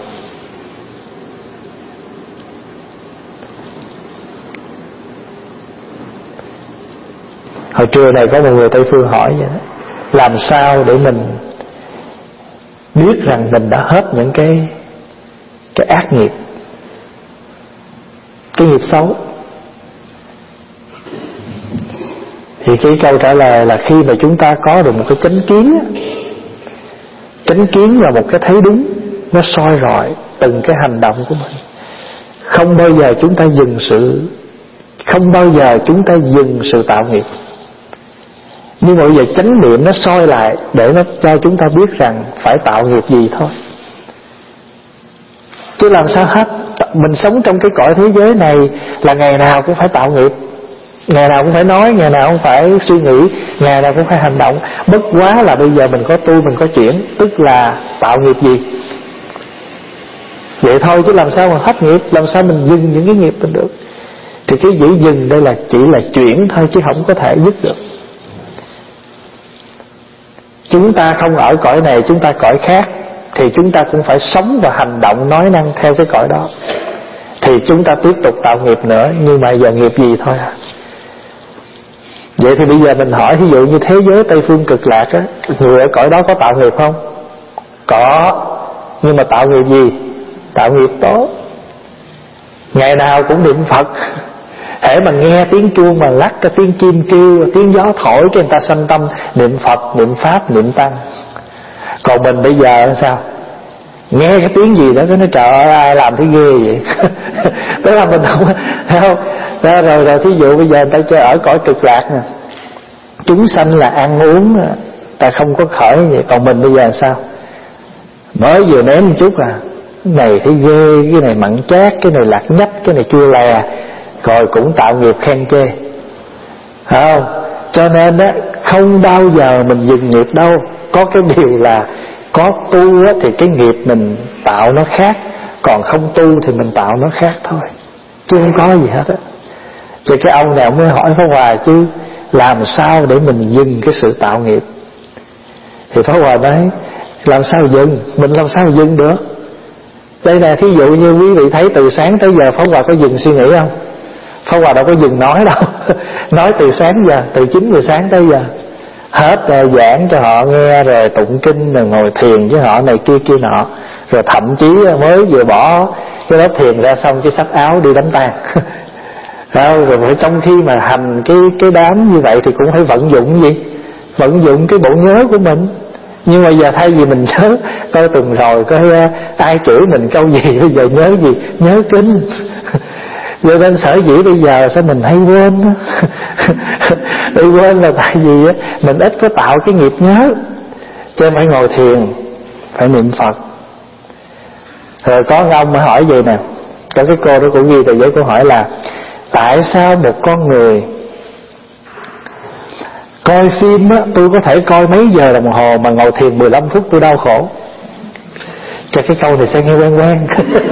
[SPEAKER 3] Hồi trưa này có một người Tây Phương hỏi vậy đó, làm sao để mình biết rằng mình đã hết những cái ác nghiệp, cái nghiệp xấu? Thì cái câu trả lời là khi mà chúng ta có được một cái chánh kiến. Chánh kiến là một cái thấy đúng, nó soi rọi từng cái hành động của mình. Không bao giờ chúng ta dừng sự tạo nghiệp. Nhưng mà bây giờ chánh niệm nó soi lại để nó cho chúng ta biết rằng phải tạo nghiệp gì thôi. Chứ làm sao hết. Mình sống trong cái cõi thế giới này là ngày nào cũng phải tạo nghiệp, ngày nào cũng phải nói, ngày nào cũng phải suy nghĩ, ngày nào cũng phải hành động. Bất quá là bây giờ mình có tu, mình có chuyển, tức là tạo nghiệp gì vậy thôi. Chứ làm sao mà hết nghiệp, làm sao mình dừng những cái nghiệp mình được. Thì cái giữ dừng đây là chỉ là chuyển thôi, chứ không có thể dứt được. Chúng ta không ở cõi này, chúng ta cõi khác, thì chúng ta cũng phải sống và hành động nói năng theo cái cõi đó. Thì chúng ta tiếp tục tạo nghiệp nữa, nhưng mà giờ nghiệp gì thôi à. Vậy thì bây giờ mình hỏi, ví dụ như thế giới Tây Phương Cực Lạc á, người ở cõi đó có tạo nghiệp không? Có. Nhưng mà tạo nghiệp gì? Tạo nghiệp tốt. Ngày nào cũng niệm Phật. Hễ mà nghe tiếng chuông mà lắc, cái tiếng chim kêu, tiếng gió thổi, cái người ta sanh tâm niệm Phật, niệm Pháp, niệm Tăng. Còn mình bây giờ sao? Nghe cái tiếng gì đó cái nói trời ơi ai làm thấy ghê vậy. Đó là mình không thấy không. Đó, rồi thí dụ bây giờ người ta chơi ở cõi Cực Lạc nè, chúng sanh là ăn uống ta không có khởi vậy. Còn mình bây giờ sao? Mới vừa ném một chút cái này thấy ghê, cái này mặn chát, cái này lạc nhách, cái này chua lè, rồi cũng tạo nghiệp khen chê, phải không? Cho nên á, không bao giờ mình dừng nghiệp đâu. Có cái điều là có tu á, thì cái nghiệp mình tạo nó khác, còn không tu thì mình tạo nó khác thôi, chứ không có gì hết á. Thì cái ông này ông mới hỏi Pháp Hòa chứ làm sao để mình dừng cái sự tạo nghiệp. Thì Pháp Hòa nói làm sao dừng, mình làm sao dừng được. Đây nè, thí dụ như quý vị thấy từ sáng tới giờ Pháp Hòa có dừng suy nghĩ không? Pháp Hòa đâu có dừng nói đâu. Nói từ sáng giờ, từ 9 giờ sáng tới giờ, hết rồi giảng cho họ nghe, rồi tụng kinh, rồi ngồi thiền với họ này kia kia nọ, rồi thậm chí mới vừa bỏ cái lớp thiền ra xong cái xách áo đi đánh tang. Rồi trong khi mà hành cái đám như vậy thì cũng phải vận dụng gì? Vận dụng cái bộ nhớ của mình. Nhưng mà giờ thay vì mình nhớ coi tuần rồi coi ai chửi mình câu gì, bây giờ nhớ gì? Nhớ kinh. Cho nên sở dĩ bây giờ sao mình hay quên đó. Đi quên là tại vì mình ít có tạo cái nghiệp nhớ, cho nên phải ngồi thiền, phải niệm Phật. Rồi có ông mới hỏi vậy nè, có cái cô đó cũng ghi tờ giấy câu hỏi là tại sao một con người coi phim á, tôi có thể coi mấy giờ đồng hồ mà ngồi thiền 15 phút tôi đau khổ. Cho cái câu này sẽ nghe quen quen.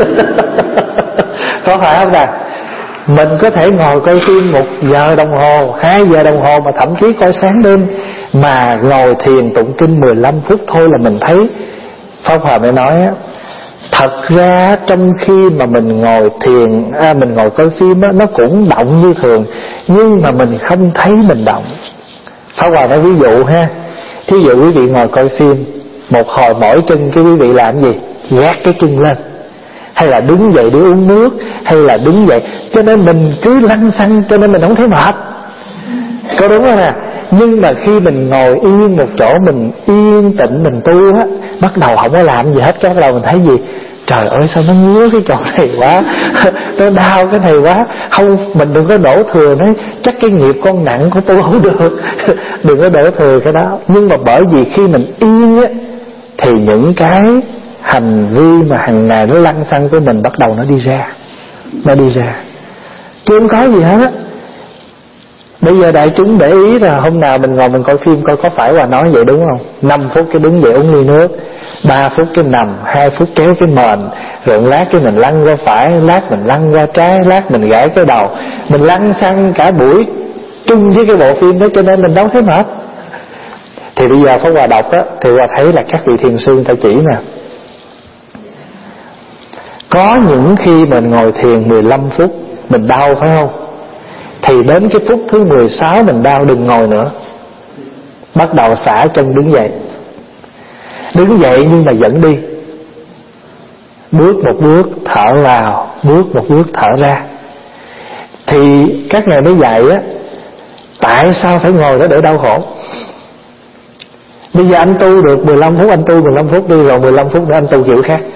[SPEAKER 3] Có phải không nào? Mình có thể ngồi coi phim 1 giờ đồng hồ, 2 giờ đồng hồ, mà thậm chí coi sáng đêm, mà ngồi thiền tụng kinh 15 phút thôi là mình thấy. Pháp Hòa mới nói á, thật ra trong khi mà mình ngồi thiền, mình ngồi coi phim á, nó cũng động như thường, nhưng mà mình không thấy mình động. Pháp Hòa nói ví dụ ha, thí dụ quý vị ngồi coi phim, một hồi mỏi chân cái quý vị làm gì? Gác cái chân lên, hay là đứng dậy để uống nước, hay là đứng dậy, cho nên mình cứ lăn xăng, cho nên mình không thấy mệt. Có đúng không nè? Nhưng mà khi mình ngồi yên một chỗ, mình yên tĩnh, mình tu á, bắt đầu không có làm gì hết, cái bắt đầu mình thấy gì? Trời ơi sao nó ngứa cái chỗ này quá, nó đau cái này quá. Không, mình đừng có đổ thừa nói chắc cái nghiệp con nặng của tôi không được. Đừng có đổ thừa cái đó. Nhưng mà bởi vì khi mình yên á, thì những cái hành vi mà hàng ngày nó lăn xăng của mình bắt đầu nó đi ra. Nó đi ra, chứ không có gì hết á. Bây giờ đại chúng để ý là hôm nào mình ngồi mình coi phim, coi có phải Hòa nói vậy đúng không? 5 phút cái đứng dậy uống ly nước, 3 phút cái nằm, 2 phút kéo cái mền, rồi lát cái mình lăn qua phải, lát mình lăn qua trái, lát mình gãi cái đầu. Mình lăn xăng cả buổi chung với cái bộ phim đó, cho nên mình đâu thấy mệt. Thì bây giờ Pháp Hòa đọc á, thì Hòa thấy là các vị thiền sư người ta chỉ nè, có những khi mình ngồi thiền 15 phút mình đau phải không? Thì đến cái phút thứ 16 mình đau, đừng ngồi nữa, bắt đầu xả chân đứng dậy. Đứng dậy nhưng mà vẫn đi, bước một bước thở vào, bước một bước thở ra. Thì các ngài mới dạy á, tại sao phải ngồi đó để đau khổ. Bây giờ anh tu được 15 phút, anh tu 15 phút đi, rồi 15 phút nữa anh tu kiểu khác.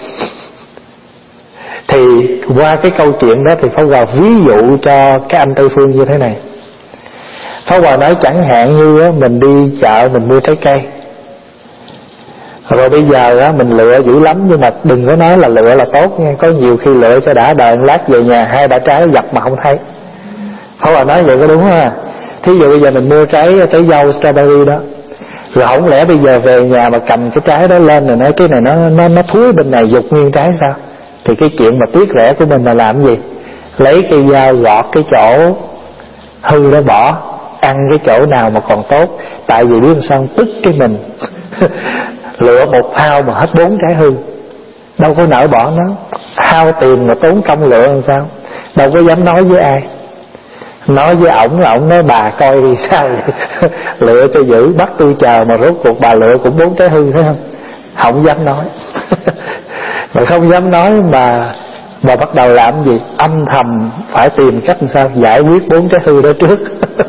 [SPEAKER 3] Thì qua cái câu chuyện đó thì Pháp Hòa ví dụ cho các anh Tây Phương như thế này. Pháp Hòa nói chẳng hạn như mình đi chợ mình mua trái cây, rồi bây giờ mình lựa dữ lắm, nhưng mà đừng có nói là lựa là tốt nha. Có nhiều khi lựa cho đã đời, lát về nhà 2 bả trái dập mà không thấy. Pháp Hòa nói vậy có đúng không? Thí dụ bây giờ mình mua trái dâu strawberry đó, rồi không lẽ bây giờ về nhà mà cầm cái trái đó lên rồi nói cái này nó thúi bên này, dục nguyên trái sao? Thì cái chuyện mà tiếc rẻ của mình là làm gì? Lấy cây dao gọt cái chỗ hư đó bỏ, ăn cái chỗ nào mà còn tốt. Tại vì biết sao, tức cái mình lựa một thao mà hết 4 trái hư, đâu có nỡ bỏ nó. Hao tiền mà tốn công lựa làm sao? Đâu có dám nói với ai. Nói với ổng là ổng nói bà coi thì sao vậy? Lựa cho dữ, bắt tôi chờ mà rốt cuộc bà lựa cũng 4 trái hư, thấy không? Không dám nói. Mà không dám nói mà bắt đầu làm gì? Âm thầm phải tìm cách làm sao giải quyết 4 trái hư đó trước.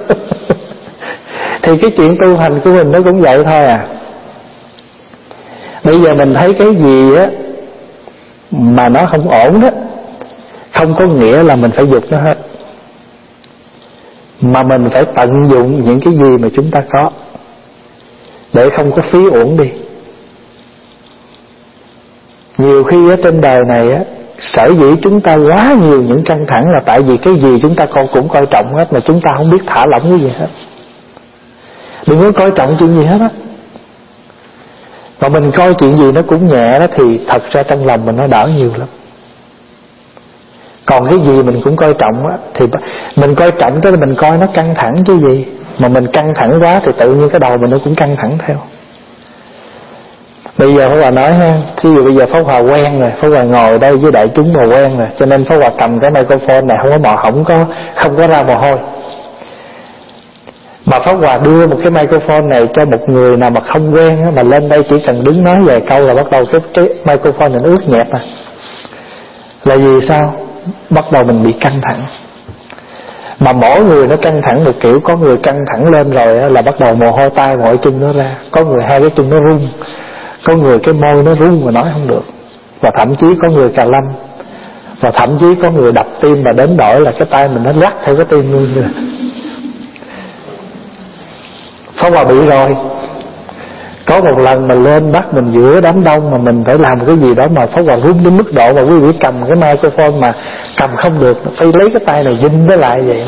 [SPEAKER 3] Thì cái chuyện tu hành của mình nó cũng vậy thôi à. Bây giờ mình thấy cái gì á mà nó không ổn đó, không có nghĩa là mình phải giục nó hết, mà mình phải tận dụng những cái gì mà chúng ta có, để không có phí uổng đi. Nhiều khi ở trên đời này á, sở dĩ chúng ta quá nhiều những căng thẳng là tại vì cái gì chúng ta cũng coi trọng hết, mà chúng ta không biết thả lỏng cái gì hết. Đừng có coi trọng chuyện gì hết á. Mà mình coi chuyện gì nó cũng nhẹ đó, thì thật ra trong lòng mình nó đỡ nhiều lắm. Còn cái gì mình cũng coi trọng á, thì mình coi trọng tới là mình coi nó căng thẳng chứ gì. Mà mình căng thẳng quá thì tự nhiên cái đầu mình nó cũng căng thẳng theo. Bây giờ Pháp Hòa nói ha, thí dụ bây giờ Pháp Hòa quen rồi, Pháp Hòa ngồi đây với đại chúng mà quen rồi, cho nên Pháp Hòa cầm cái microphone này không có ra mồ hôi. Mà Pháp Hòa đưa một cái microphone này cho một người nào mà không quen á, mà lên đây chỉ cần đứng nói vài câu là bắt đầu cái microphone này nó ướt nhẹp à. Là vì sao? Bắt đầu mình bị căng thẳng. Mà mỗi người nó căng thẳng một kiểu. Có người căng thẳng lên rồi á, là bắt đầu mồ hôi tay mỏi chân nó ra. Có người hai cái chân nó run, có người cái môi nó run mà nói không được. Và thậm chí có người cà lâm. Và thậm chí có người đập tim mà đến đổi là cái tay mình nó lắc theo cái tim luôn rồi. Pháp Hòa bị rồi. Có một lần mà lên bắt mình giữa đám đông mà mình phải làm cái gì đó mà Pháp Hòa run đến mức độ mà quý vị cầm cái microphone mà cầm không được, phải lấy cái tay này vinh nó lại vậy.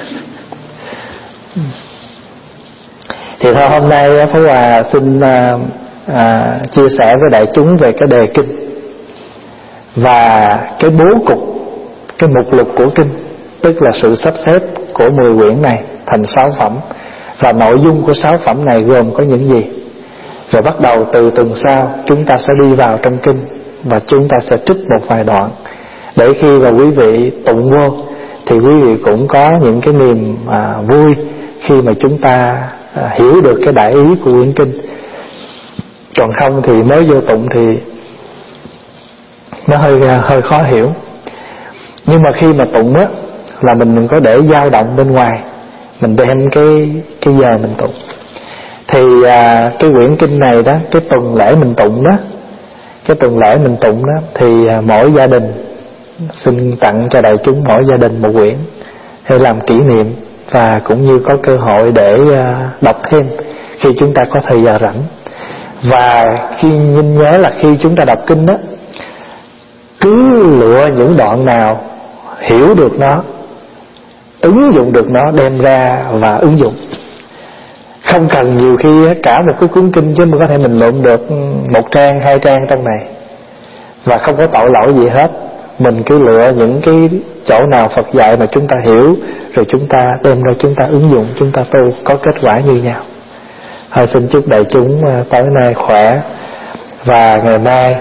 [SPEAKER 3] Thì thôi hôm nay Pháp Hòa xin chia sẻ với đại chúng về cái đề kinh và cái bố cục, cái mục lục của kinh, tức là sự sắp xếp của 10 quyển này thành 6 phẩm. Và nội dung của 6 phẩm này gồm có những gì. Rồi bắt đầu từ tuần sau chúng ta sẽ đi vào trong kinh và chúng ta sẽ trích một vài đoạn để khi mà quý vị tụng vô thì quý vị cũng có những cái niềm vui khi mà chúng ta hiểu được cái đại ý của quyển kinh. Còn không thì mới vô tụng thì nó hơi khó hiểu. Nhưng mà khi mà tụng á là mình đừng có để dao động bên ngoài, mình đem cái giờ mình tụng. Thì cái quyển kinh này đó, cái tuần lễ mình tụng đó, thì mỗi gia đình xin tặng cho đại chúng mỗi gia đình một quyển để làm kỷ niệm, và cũng như có cơ hội để đọc thêm khi chúng ta có thời giờ rảnh. Và khi nhớ là khi chúng ta đọc kinh đó, cứ lựa những đoạn nào hiểu được nó, ứng dụng được nó, đem ra và ứng dụng. Không cần nhiều khi cả một cái cuốn kinh, chứ mình có thể mình lượm được 1 trang 2 trang trong này và không có tội lỗi gì hết. Mình cứ lựa những cái chỗ nào Phật dạy mà chúng ta hiểu, rồi chúng ta đem ra chúng ta ứng dụng, chúng ta tu có kết quả như nhau. Thôi xin chúc đại chúng tối nay khỏe. Và ngày mai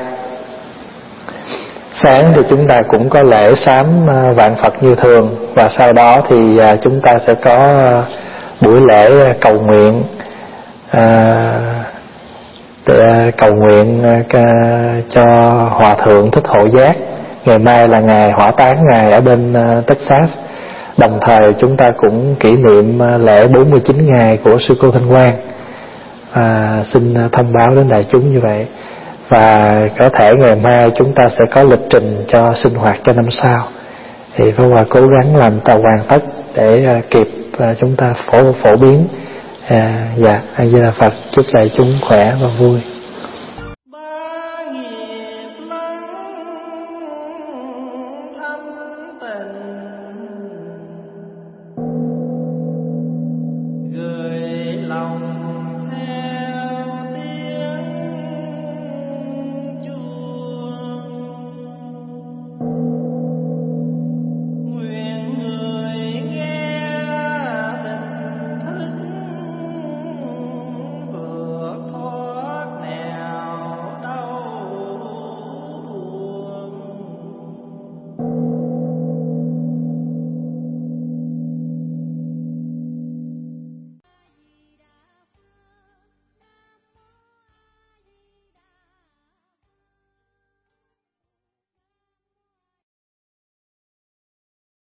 [SPEAKER 3] sáng thì chúng ta cũng có lễ sám vạn Phật như thường. Và sau đó thì chúng ta sẽ có buổi lễ cầu nguyện, cho Hòa Thượng Thích Hộ Giác. Ngày mai là ngày hỏa táng Ngài ở bên Texas. Đồng thời chúng ta cũng kỷ niệm lễ 49 ngày của Sư Cô Thanh Quang. Xin thông báo đến đại chúng như vậy. Và có thể ngày mai chúng ta sẽ có lịch trình cho sinh hoạt cho năm sau. Thì Pháp Hòa cố gắng làm hoàn tất để kịp chúng ta phổ biến. Dạ, A Di Đà Phật. Chúc đại chúng khỏe và vui.